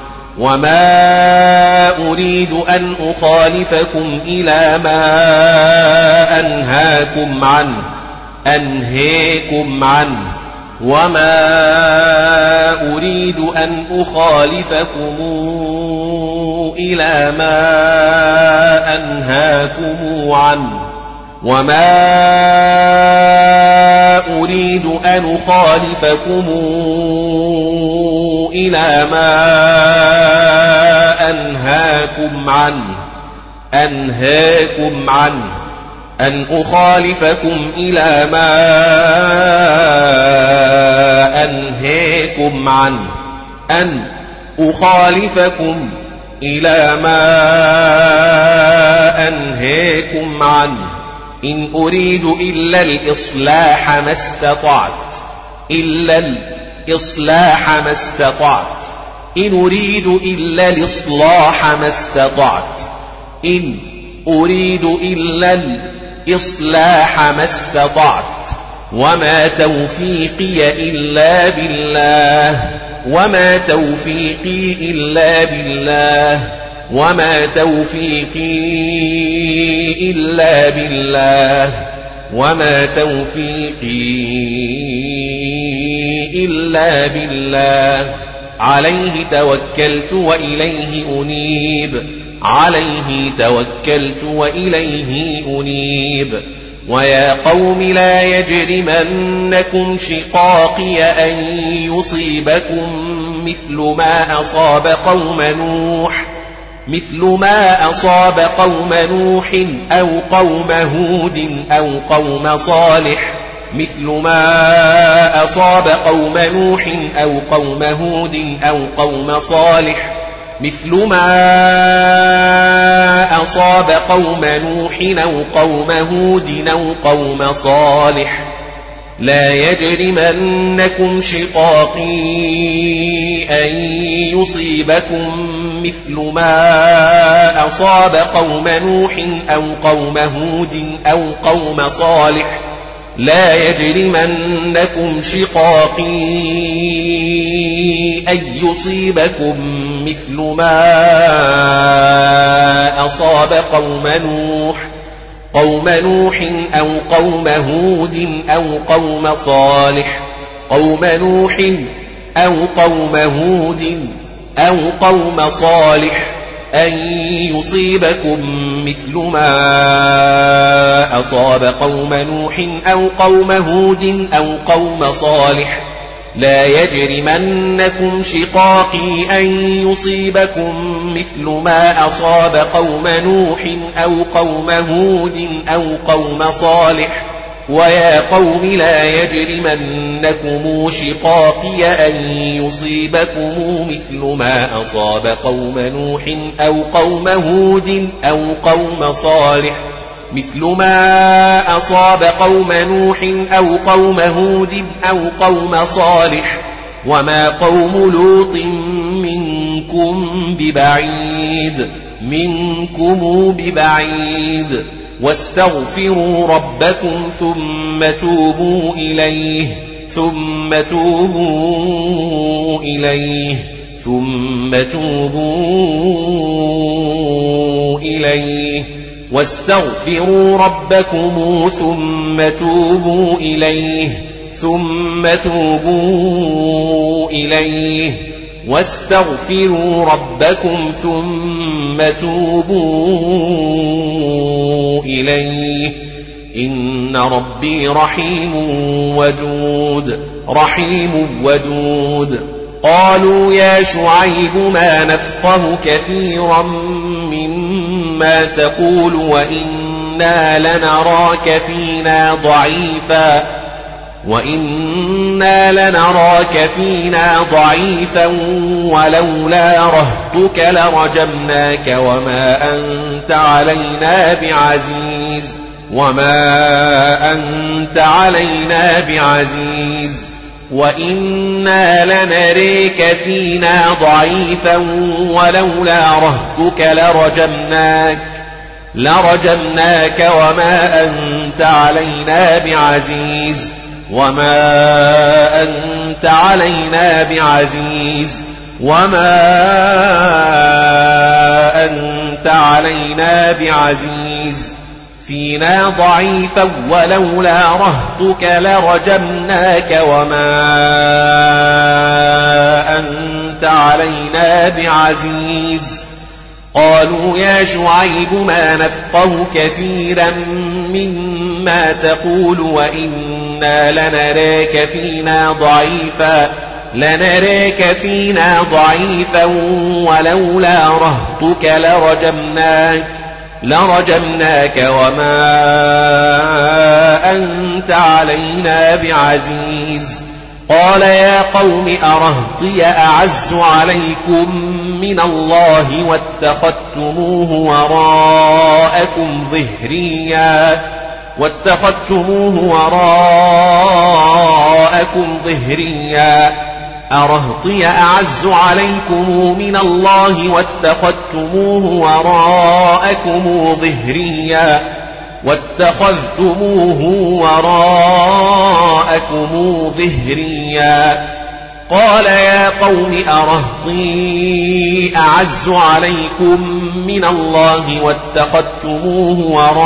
وما أريد أن أخالفكم إلى ما أنهاكم عنه وما أريد أن أخالفكم إلى ما أنهاكم عنه وما أريد أن أخالفكم إلى ما أنهاكم عنه أن أخالفكم إلى ما أنهاكم عنه أن أخالفكم إلى ما أنهاكم عنه إن أريد إلا الإصلاح ما استطعت إن أريد إلا الإصلاح ما استطعت إن أريد إلا الإصلاح ما استطعت وما توفيقي إلا بالله وما توفيقي إلا بالله وما توفيقي إلا بالله وما توفيقي إلا بالله عليه توكلت وإليه أنيب عليه توكلت وإليه أنيب ويا قوم لا يجرمنكم شقاقي أن يصيبكم مثل ما أصاب قوم نوح أو قوم هود أو قوم صالح مثل ما أصاب قوم نوح أو قوم هود أو قوم صالح مثل ما أصاب قوم نوح أو قوم هود أو قوم صالح لا يجرمنكم شقاقي أن يصيبكم مثل ما أصاب قوم نوح أو قوم هود أو قوم صالح لا يجرمنكم شقاقي أن يصيبكم مثل ما أصاب قوم نوح أو قوم هود أو قوم صالح قوم نوح أو قوم هود أو قوم صالح أن يصيبكم مثل ما أصاب قوم نوح أو قوم هود أو قوم صالح لا يجرمنكم شقاقي أن يصيبكم مثل ما أصاب قوم نوح أو قوم هود أو قوم صالح ويا قوم لا يجرمنكم شقاقي أن يصيبكم مثل ما أصاب قوم نوح أو قوم هود أو قوم صالح مثل ما أصاب قوم نوح أو قوم هود أو قوم صالح وما قوم لوط منكم منكم ببعيد واستغفروا ربكم ثم توبوا إليه واستغفروا ربكم ثم توبوا إليه واستغفروا ربكم ثم توبوا إليه إن ربي رحيم ودود قالوا يا شعيب ما نفقه كثيرا مما تقول وإنا لنراك فينا ضعيفا ولولا رهطك لرجمناك وما أنت علينا بعزيز وإنا لنريك فينا ضعيفا ولولا رهطك لرجمناك وما أنت علينا بعزيز فينا ضعيفا ولولا رهطك لرجمناك وما أنت علينا بعزيز قالوا يا شعيب ما نفقه كثيرا مما تقول وإنا لنراك فينا ضعيفا ولولا رهطك لرجمناك وما أنت علينا بعزيز قال يا قوم أرهطي أعز عليكم من الله واتخذتموه وراءكم ظهريا أرهطي أعز عليكم من الله واتخذتموه وراءكم ظهريا قال يا قوم أرهطي أعز عليكم من الله واتخذتموه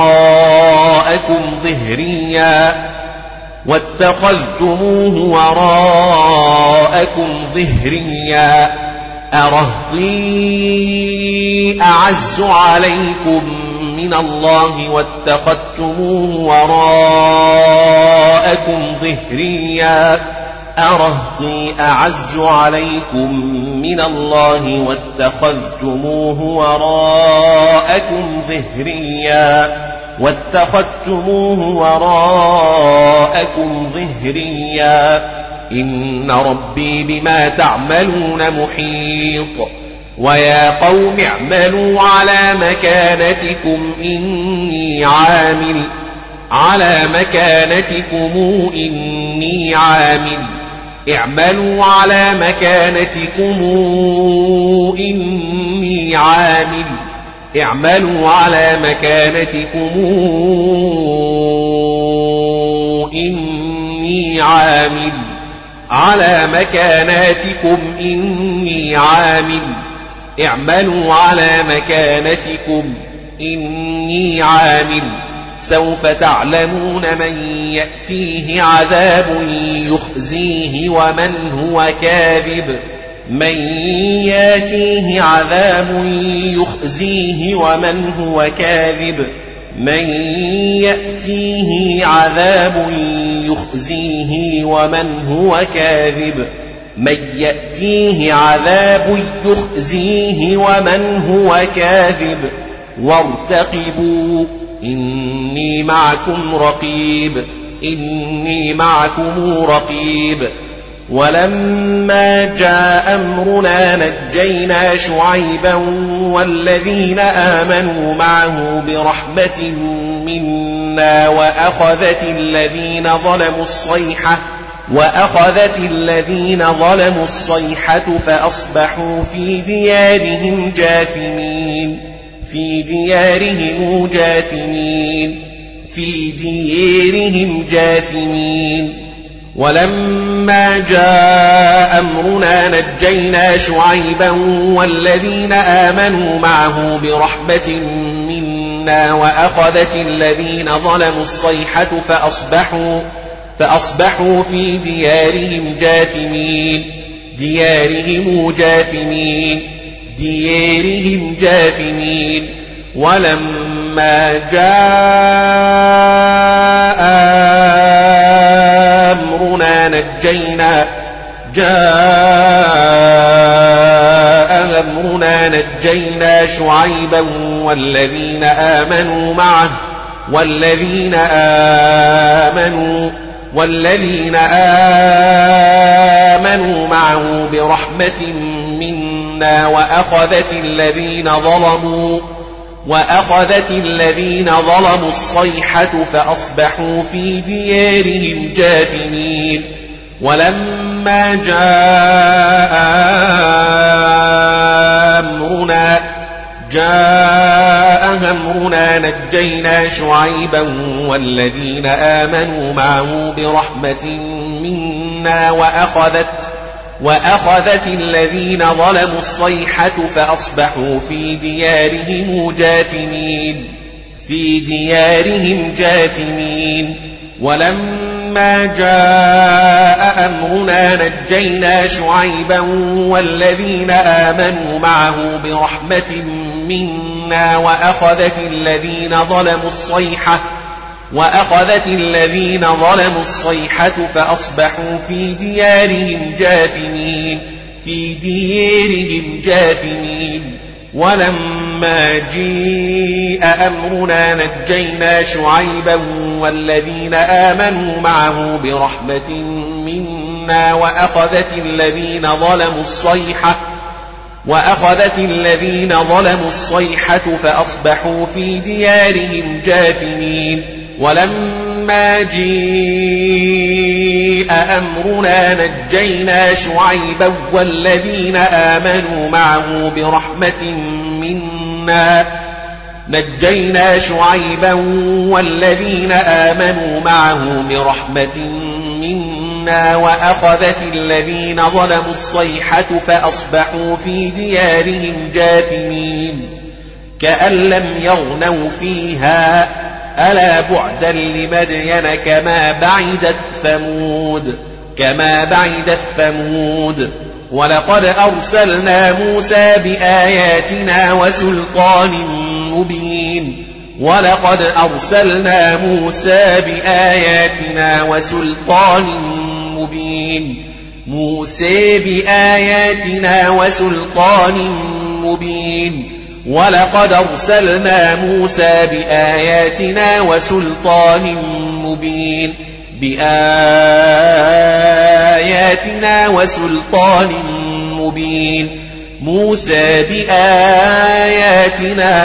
وراءكم ظهريا أرهطي أعز عليكم من الله واتخذتموه وراءكم ظهريا إن ربي بما تعملون محيط ويا قوم اعملوا على مكانتكم إني عامل اعملوا على مكانتكم إني عامل سوف تعلمون من يأتيه عذاب يخزيه ومن هو كاذب وارتقبوا إني معكم رقيب ولما جاء أمرنا نجينا شعيبا والذين آمنوا معه برحمة منا وأخذت الذين ظلموا وأخذت الذين ظلموا الصيحة فأصبحوا في ديارهم جاثمين ولما جاء أمرنا نجينا شعيبا والذين آمنوا معه برحمة منا وأخذت الذين ظلموا الصيحة فأصبحوا في ديارهم جاثمين ولما جاء أمرنا نجينا شعيبا والذين آمنوا معه برحمة منا وأخذت الذين ظلموا الصيحة فأصبحوا في ديارهم جاثمين ولما جاء أمرنا نجينا شعيبا والذين آمنوا معه برحمة منا وأخذت الذين ظلموا الصيحة فأصبحوا في ديارهم جاثمين ولما جاء أمرنا نجينا شعيبا والذين آمنوا معه برحمة منا وأخذت الذين ظلموا الصيحة فأصبحوا في ديارهم جاثمين ولما جاء أمرنا نجينا شعيبا والذين آمنوا معه برحمة منا وأخذت الذين ظلموا الصيحة فأصبحوا في ديارهم جاثمين ولما جاء أمرنا نجينا شعيبا والذين آمنوا معه برحمة منا وأخذت الذين ظلموا الصيحة فأصبحوا في ديارهم جاثمين كأن لم يغنوا فيها ألا بعدا لمدين كما بعدت ثمود ولقد أرسلنا موسى بآياتنا وسلطان مبين ولقد أرسلنا موسى بآياتنا وسلطان مبين موسى بآياتنا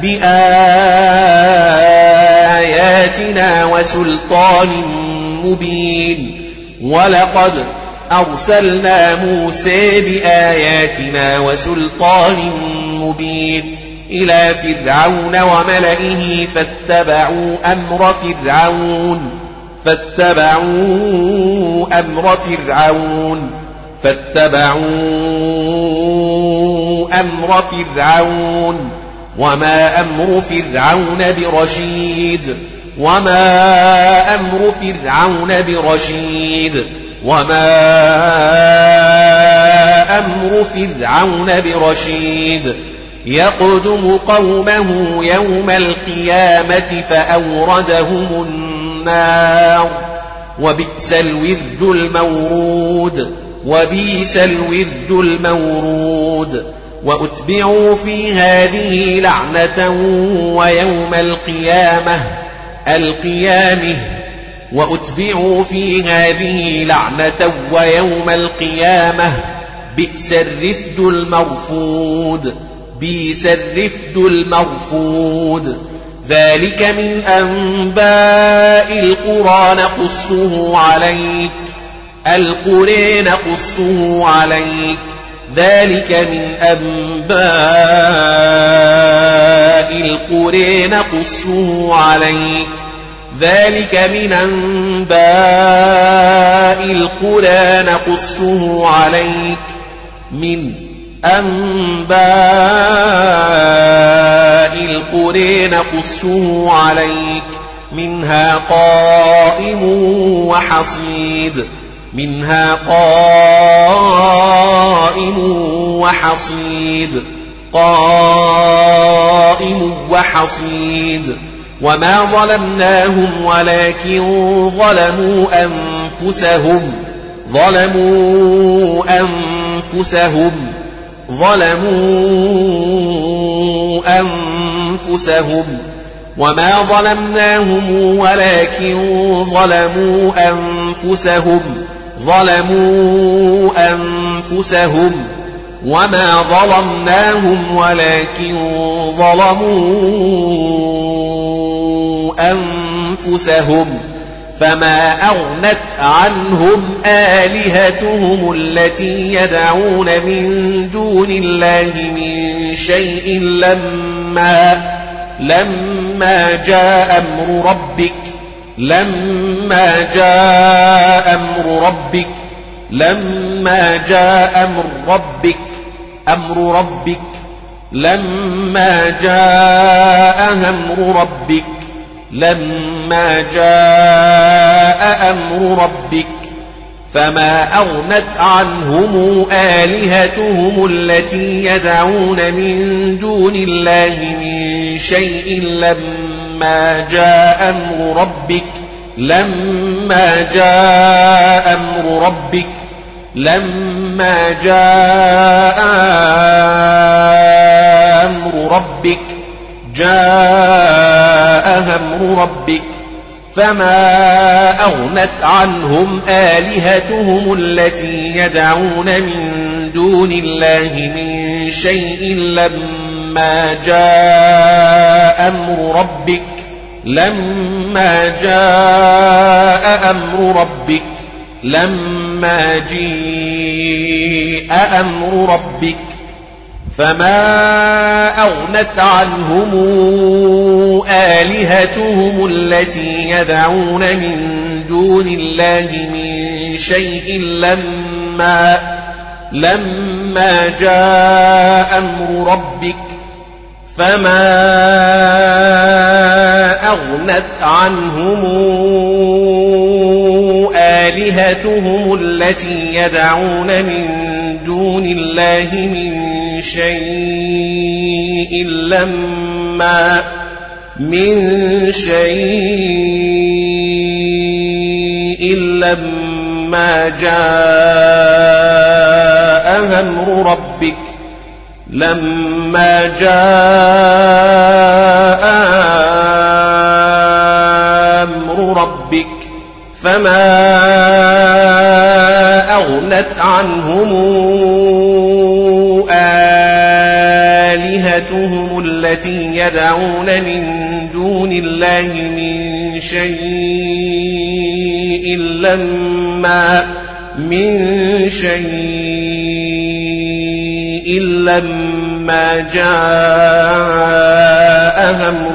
وسلطان مبين ولقد أرسلنا موسى بآياتنا وسلطان مبين إلى فرعون وملئه فاتبعوا أمر فرعون وما أمر فرعون برشيد يقدم قومه يوم القيامة فأوردهم النار وبئس الورد المورود وأتبعوا في هذه لعنة ويوم القيامة بئس الرفد المرفود ذلك من أنباء القرى نقصه عليك القرى نقصه عليك ذلك من أنباء القرى نقصه عليك ذلك من أنباء القرى نقصه عليك من أنباء القرى نقصه عليك منها قائم وحصيد منها قائم وحصيد قائم وحصيد وما ظلمناهم ولكن ظلموا أنفسهم وما ظلمناهم ولكن ظلموا أنفسهم وما ظلمناهم ولكن ظلموا أنفسهم فما أغنت عنهم آلهتهم التي يدعون من دون الله من شيء لما جاء أمر ربك فما أغنت عنهم آلهتهم التي يدعون من دون الله من شيء لما جاء أمر ربك فما أغنت عنهم آلهتهم التي يدعون من دون الله من شيء لما جاء أمر ربك فما أغنت عنهم آلهتهم التي يدعون من دون الله من شيء لما جاء أمر ربك فما أغنت عنهم آلهتهم التي يدعون من دون الله من شيء لما جاء أمر ربك فما أغنت عنهم آلهتهم التي يدعون من دون الله من شيء لما جاء أمر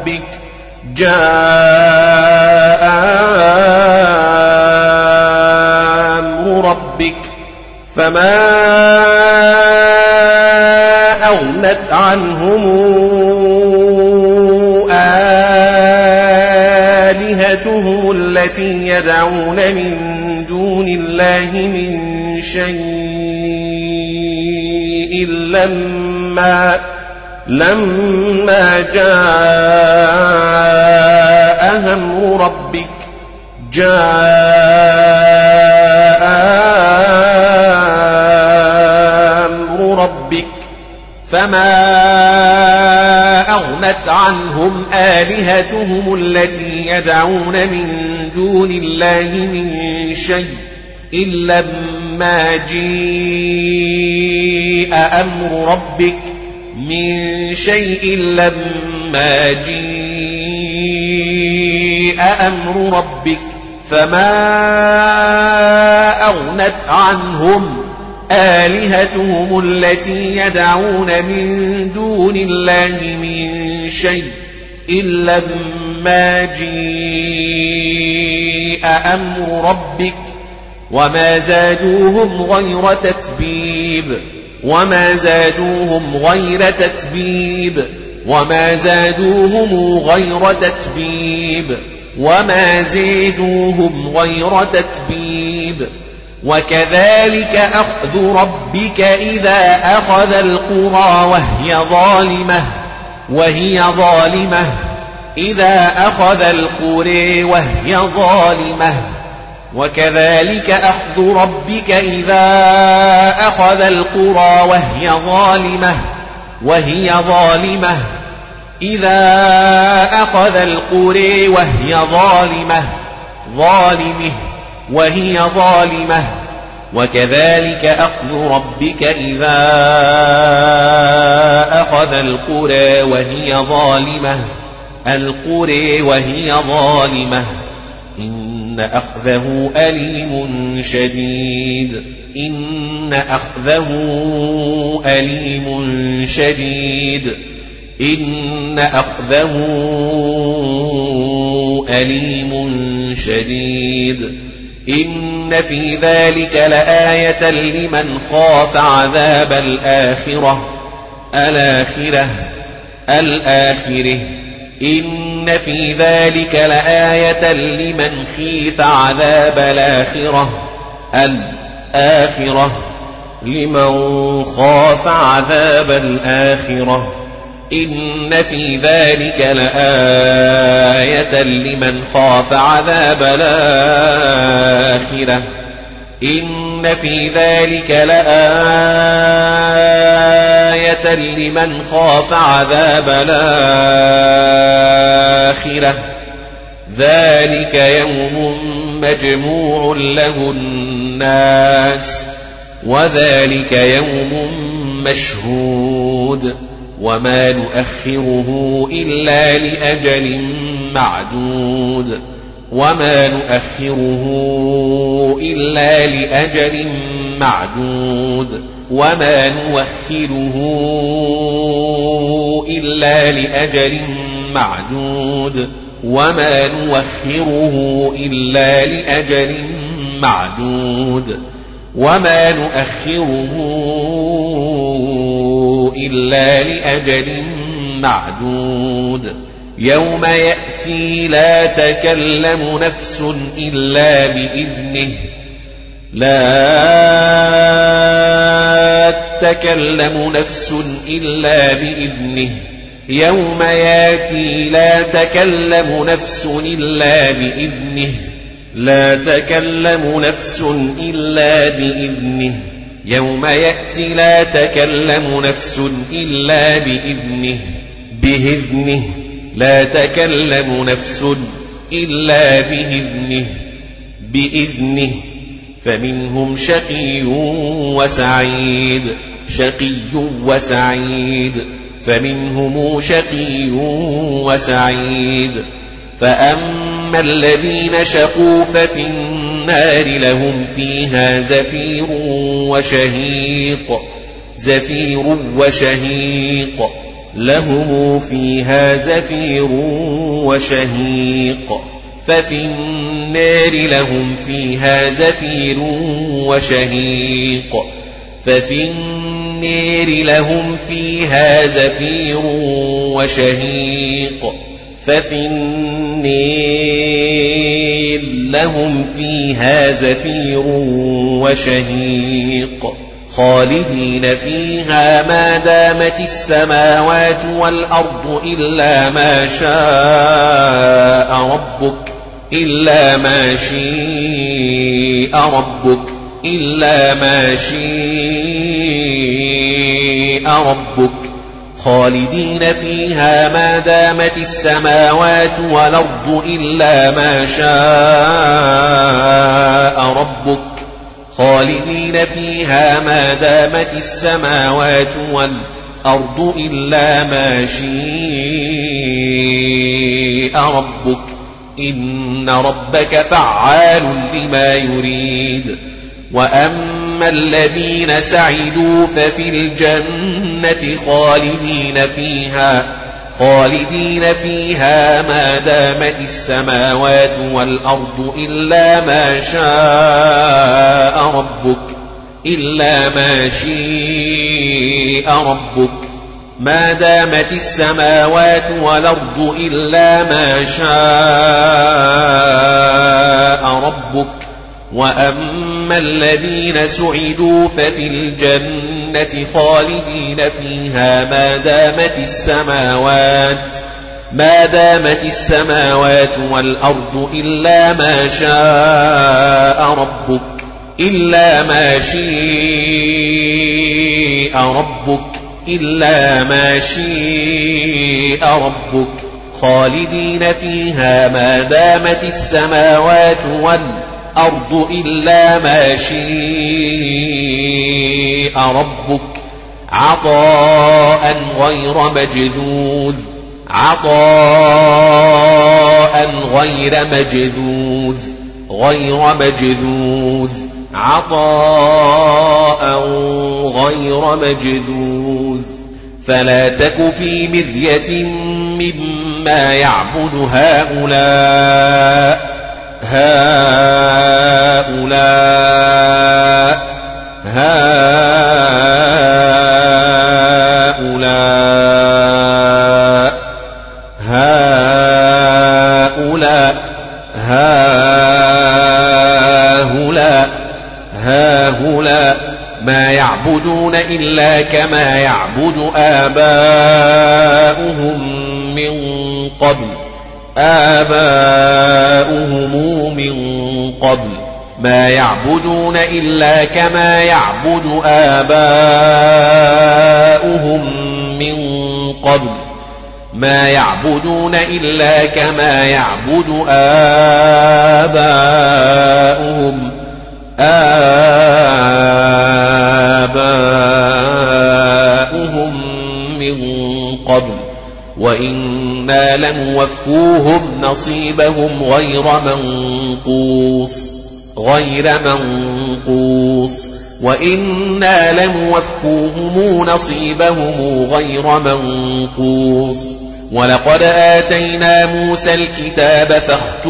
ربك فما أغنت عنهم آلهتهم التي يدعون من دون الله من شيء لما جاء أمر ربك فما أغنت عنهم آلهتهم التي يدعون من دون الله من شيء لما جاء أمر ربك من شيء لما جاء أمر ربك فما أغنت عنهم آلهتهم التي يدعون من دون الله من شيء إلا ما جاء أمر ربك وما زادوهم غير تتبيب وكذلك أخذ ربك إذا أخذ القرى وهي ظالمة وكذلك أخذ ربك إذا أخذ القرى وهي ظالمة وكذلك أخذ ربك إذا أخذ القرى وهي ظالمة إن أخذه أليم شديد إن في ذلك لآية لمن خاف عذاب الآخرة إن في ذلك لآية لمن خيف عذاب الآخرة إن في ذلك لآية لمن خاف عذاب الآخرة إن في ذلك لآية لمن خاف عذاب الآخرة ذلك يوم مجموع له الناس وذلك يوم مشهود وما نؤخره إلا لأجل معدود وما نؤخره إلا لأجل معدود يوم يأتي لا تكلم نفس إلا بإذنه يوم يأتي لا تكلم نفس إلا بإذنه فمنهم شقي وسعيد فأما الذين شقوا ففي النار لهم فيها زفير وشهيق ففي النار لهم فيها زفير وشهيق خالدين فيها ما دامت السماوات والأرض إلا ما شاء ربك خالدين فيها ما دامت السماوات والأرض إلا ما شاء ربك خالدين فيها ما دامت السماوات والأرض إلا ما شاء ربك إن ربك فعال لما يريد وأما الذين سعدوا ففي الجنة خالدين فيها ما دامت السماوات والأرض إلا ما شاء ربك ما دامت السماوات والأرض إلا ما شاء ربك وأما الذين سعدوا ففي الجنة خالدين فيها ما دامت السماوات والأرض إلا ما شاء ربك خالدين فيها ما دامت السماوات والأرض إلا ما شاء ربك عطاء غير مجذوذ فلا تك في مرية مما يعبد هؤلاء ما يعبدون إلا كما يعبد آباؤهم من قبل ما يعبدون إلا كما يعبد آباؤهم من قبل وإنا لنوفوهم نصيبهم غير منقوص ولقد آتينا موسى الكتاب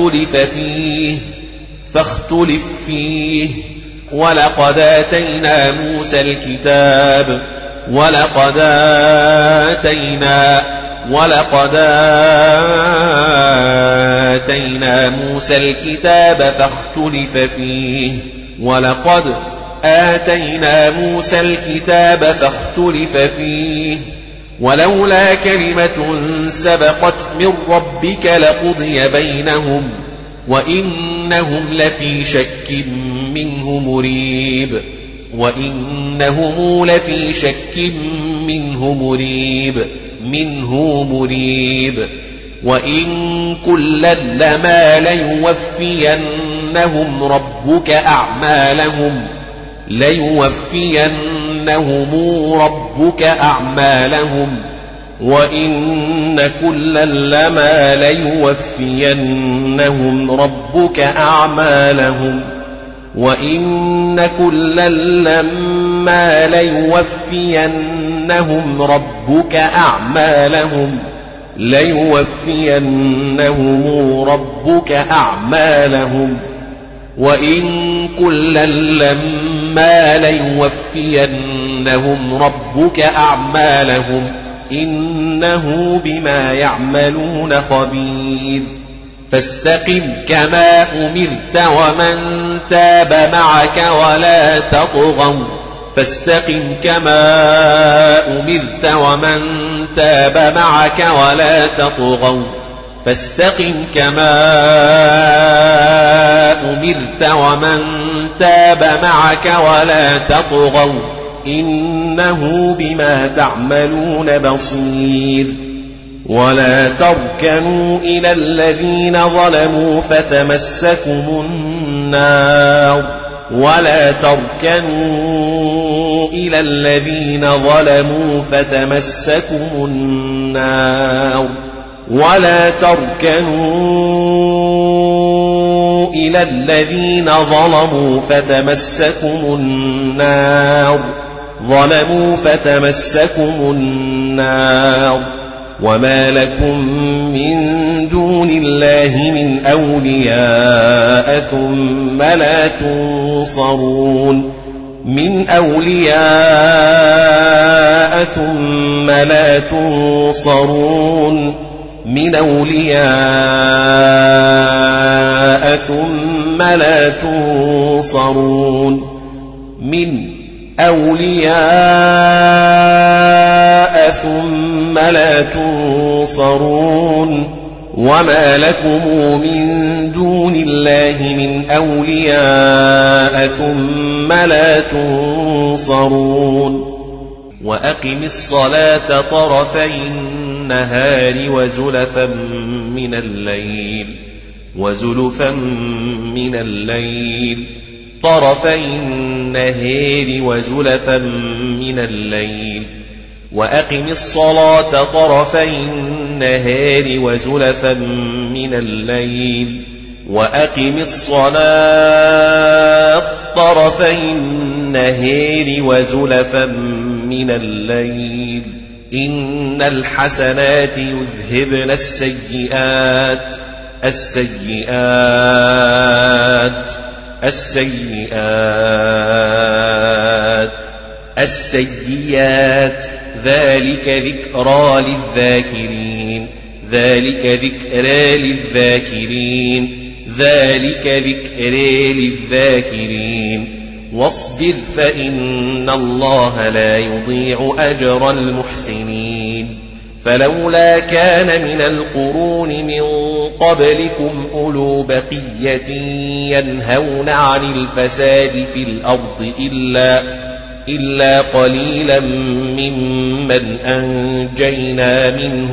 فاختلف فيه ولقد آتينا موسى الكتاب فاختلف فيه ولولا كلمة سبقت من ربك لقضي بينهم وإنهم لفي شك منه مريب وإن كلا لما ليوفينهم ربك أعمالهم وإن كلا لما ليوفينهم ربك أعمالهم وإن كلا لما ليوفينهم ربك أعمالهم إنه بما يعملون خبير فاستقم كما أمرت ومن تاب معك ولا تطغوا إنه بما تعملون بصير ولا تركنوا إلى الذين ظلموا فتمسكم النار إلا الذين ظلموا فتمسكم النار وما لكم من دون الله من أولياء ثم لا تنصرون وما لكم من دون الله من أولياء ثم لا تنصرون وأقم الصلاة طرفي النهار وزلفا من الليل وأقم الصلاة طرفي النهار وزلفا من الليل إن الحسنات يذهبن السيئات ذلك ذكرى للذاكرين واصبر فإن الله لا يضيع أجر المحسنين فلولا كان من القرون من قبلكم أولو بقية ينهون عن الفساد في الأرض إلا قليلا ممن أنجينا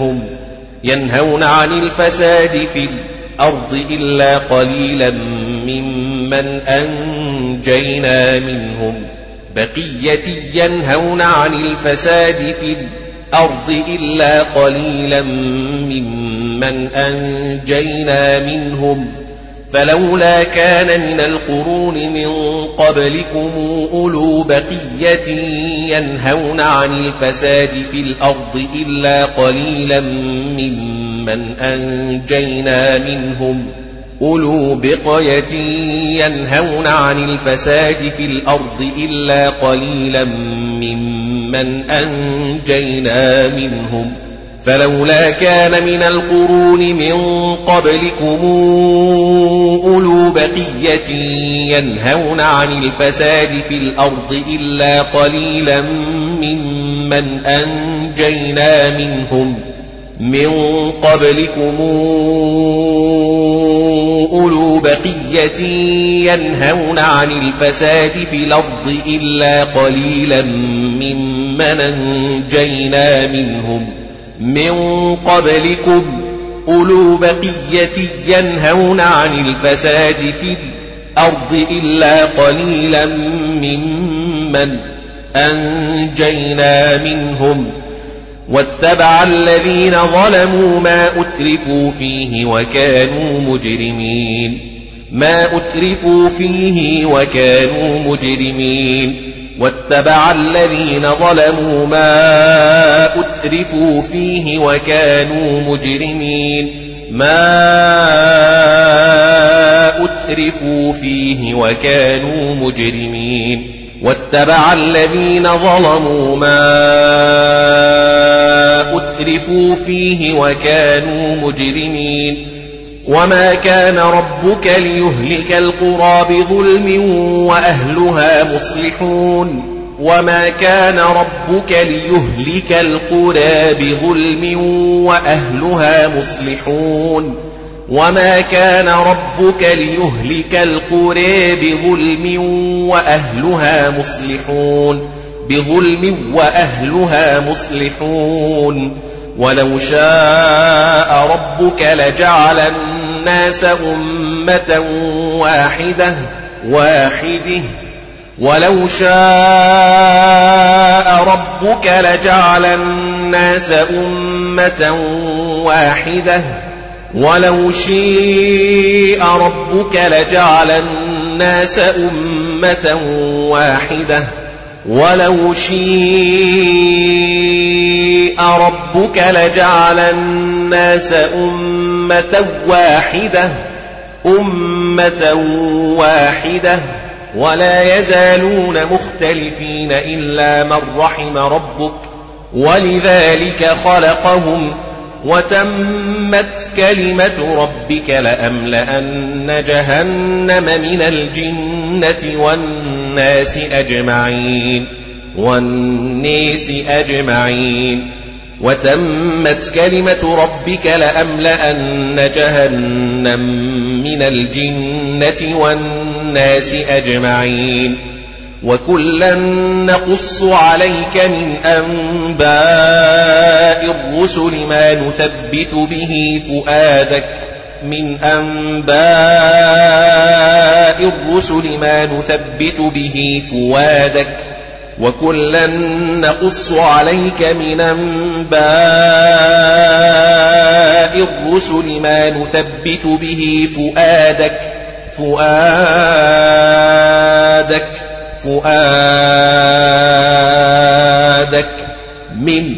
منهم بقية ينهون عن الفساد في الأرض إلا قليلا ممن أنجينا منهم فلولا كان من القرون من قبلكم أولو بقية ينهون عن الفساد في الأرض إلا قليلا ممن أنجينا منهم فلولا كان من القرون من قبلكم أولو بقية ينهون عن الفساد في الأرض إلا قليلا ممن أنجينا منهم من قبلكم أولو بقية ينهون عن الفساد في الأرض إلا قليلا ممن أنجينا منهم واتبع الذين ظلموا ما أترفوا فيه وكانوا مجرمين واتبع الذين ظلموا ما أترفوا فيه وكانوا مجرمين واتبع الذين ظلموا ما أترفوا فيه وكانوا مجرمين وما كان ربك ليهلك القرى بظلم وأهلها مصلحون وما كان ربك ليهلك القرى بظلم وأهلها مصلحون وما كان ربك ليهلك القرى بظلم وأهلها مصلحون ولو شاء ربك لجعل الناس أمة ولو شيء ربك لجعل الناس أمة واحدة ولو شيء ربك لجعل الناس أمة واحدة ولا يزالون مختلفين إلا من رحم ربك ولذلك خلقهم وتمت كلمة ربك لأملأن جهنم من الجنة والناس أجمعين وتمت كلمة ربك لأملأن جهنم من الجنة والناس أجمعين وكلا نقص عليك من أنباء الرسل ما نثبت به فؤادك وكلا نقص عليك من أنباء الرسل ما نثبت به فؤادك من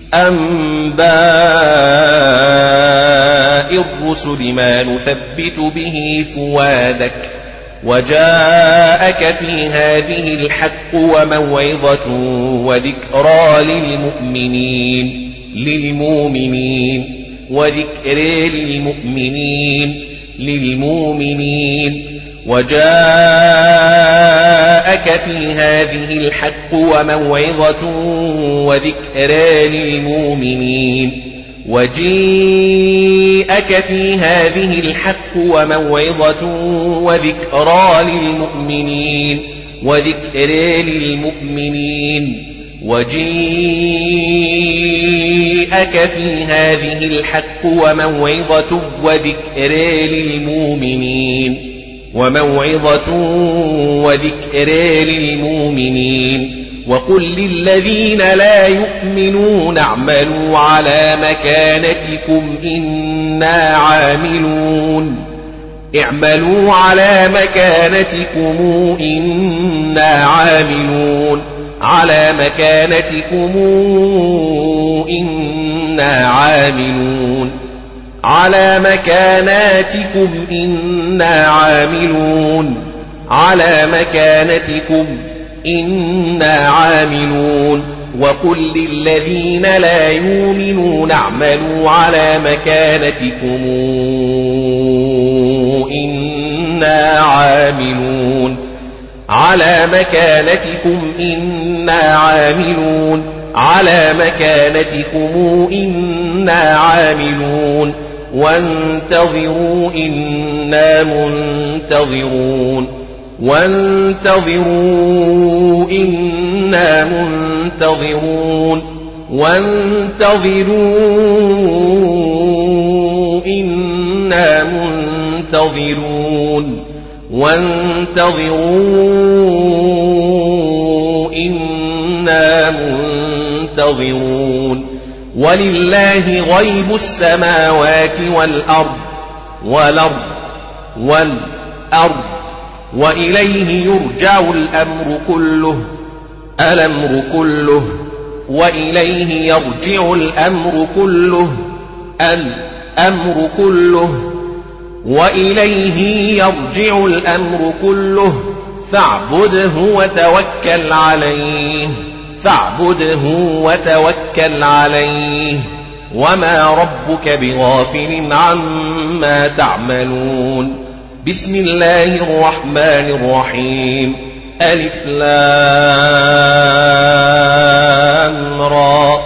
أنباء الرسل ما نثبت به فؤادك وجاءك في هذه الحق وموعظة وذكرى للمؤمنين وجاءك في هذه الحق وموعظة وذكرى للمؤمنين وجيءك في هذه الحق وموعظة وذكرى للمؤمنين وجيءك في هذه الحق وموعظة وذكرى للمؤمنين وقل للذين لا يؤمنون اعملوا على مكانتكم إنا عاملون وقل للذين لا يؤمنون اعملوا على مكانتكم إنا عاملون وانتظروا إنا منتظرون ولله غيب السماوات والأرض وإليه يرجع الأمر كله وإليه يرجع الأمر كله فاعبده وتوكل عليه وما ربك بغافل عما تعملون بسم الله الرحمن الرحيم ألف لام را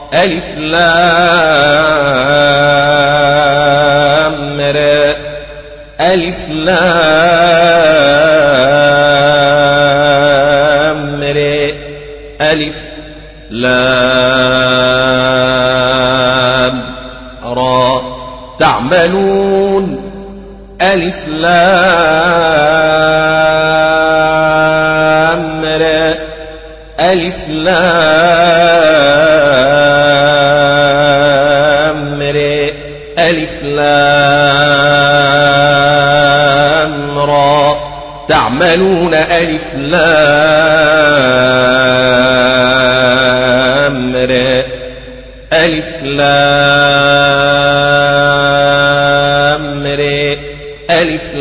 ألف لام را تعملون ألف لام را ألف لام را ألف لام را تعملون ألف لام را ألف لام را ألف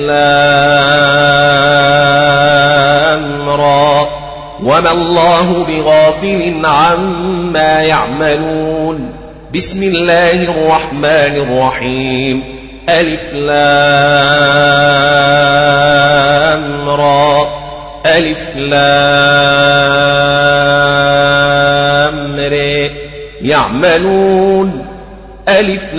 لام را وما الله بغافل عما يعملون بسم الله الرحمن الرحيم ألف لام را ألف لام را يعملون ألف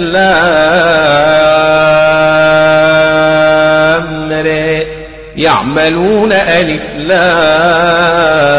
لام را يعملون ألف لام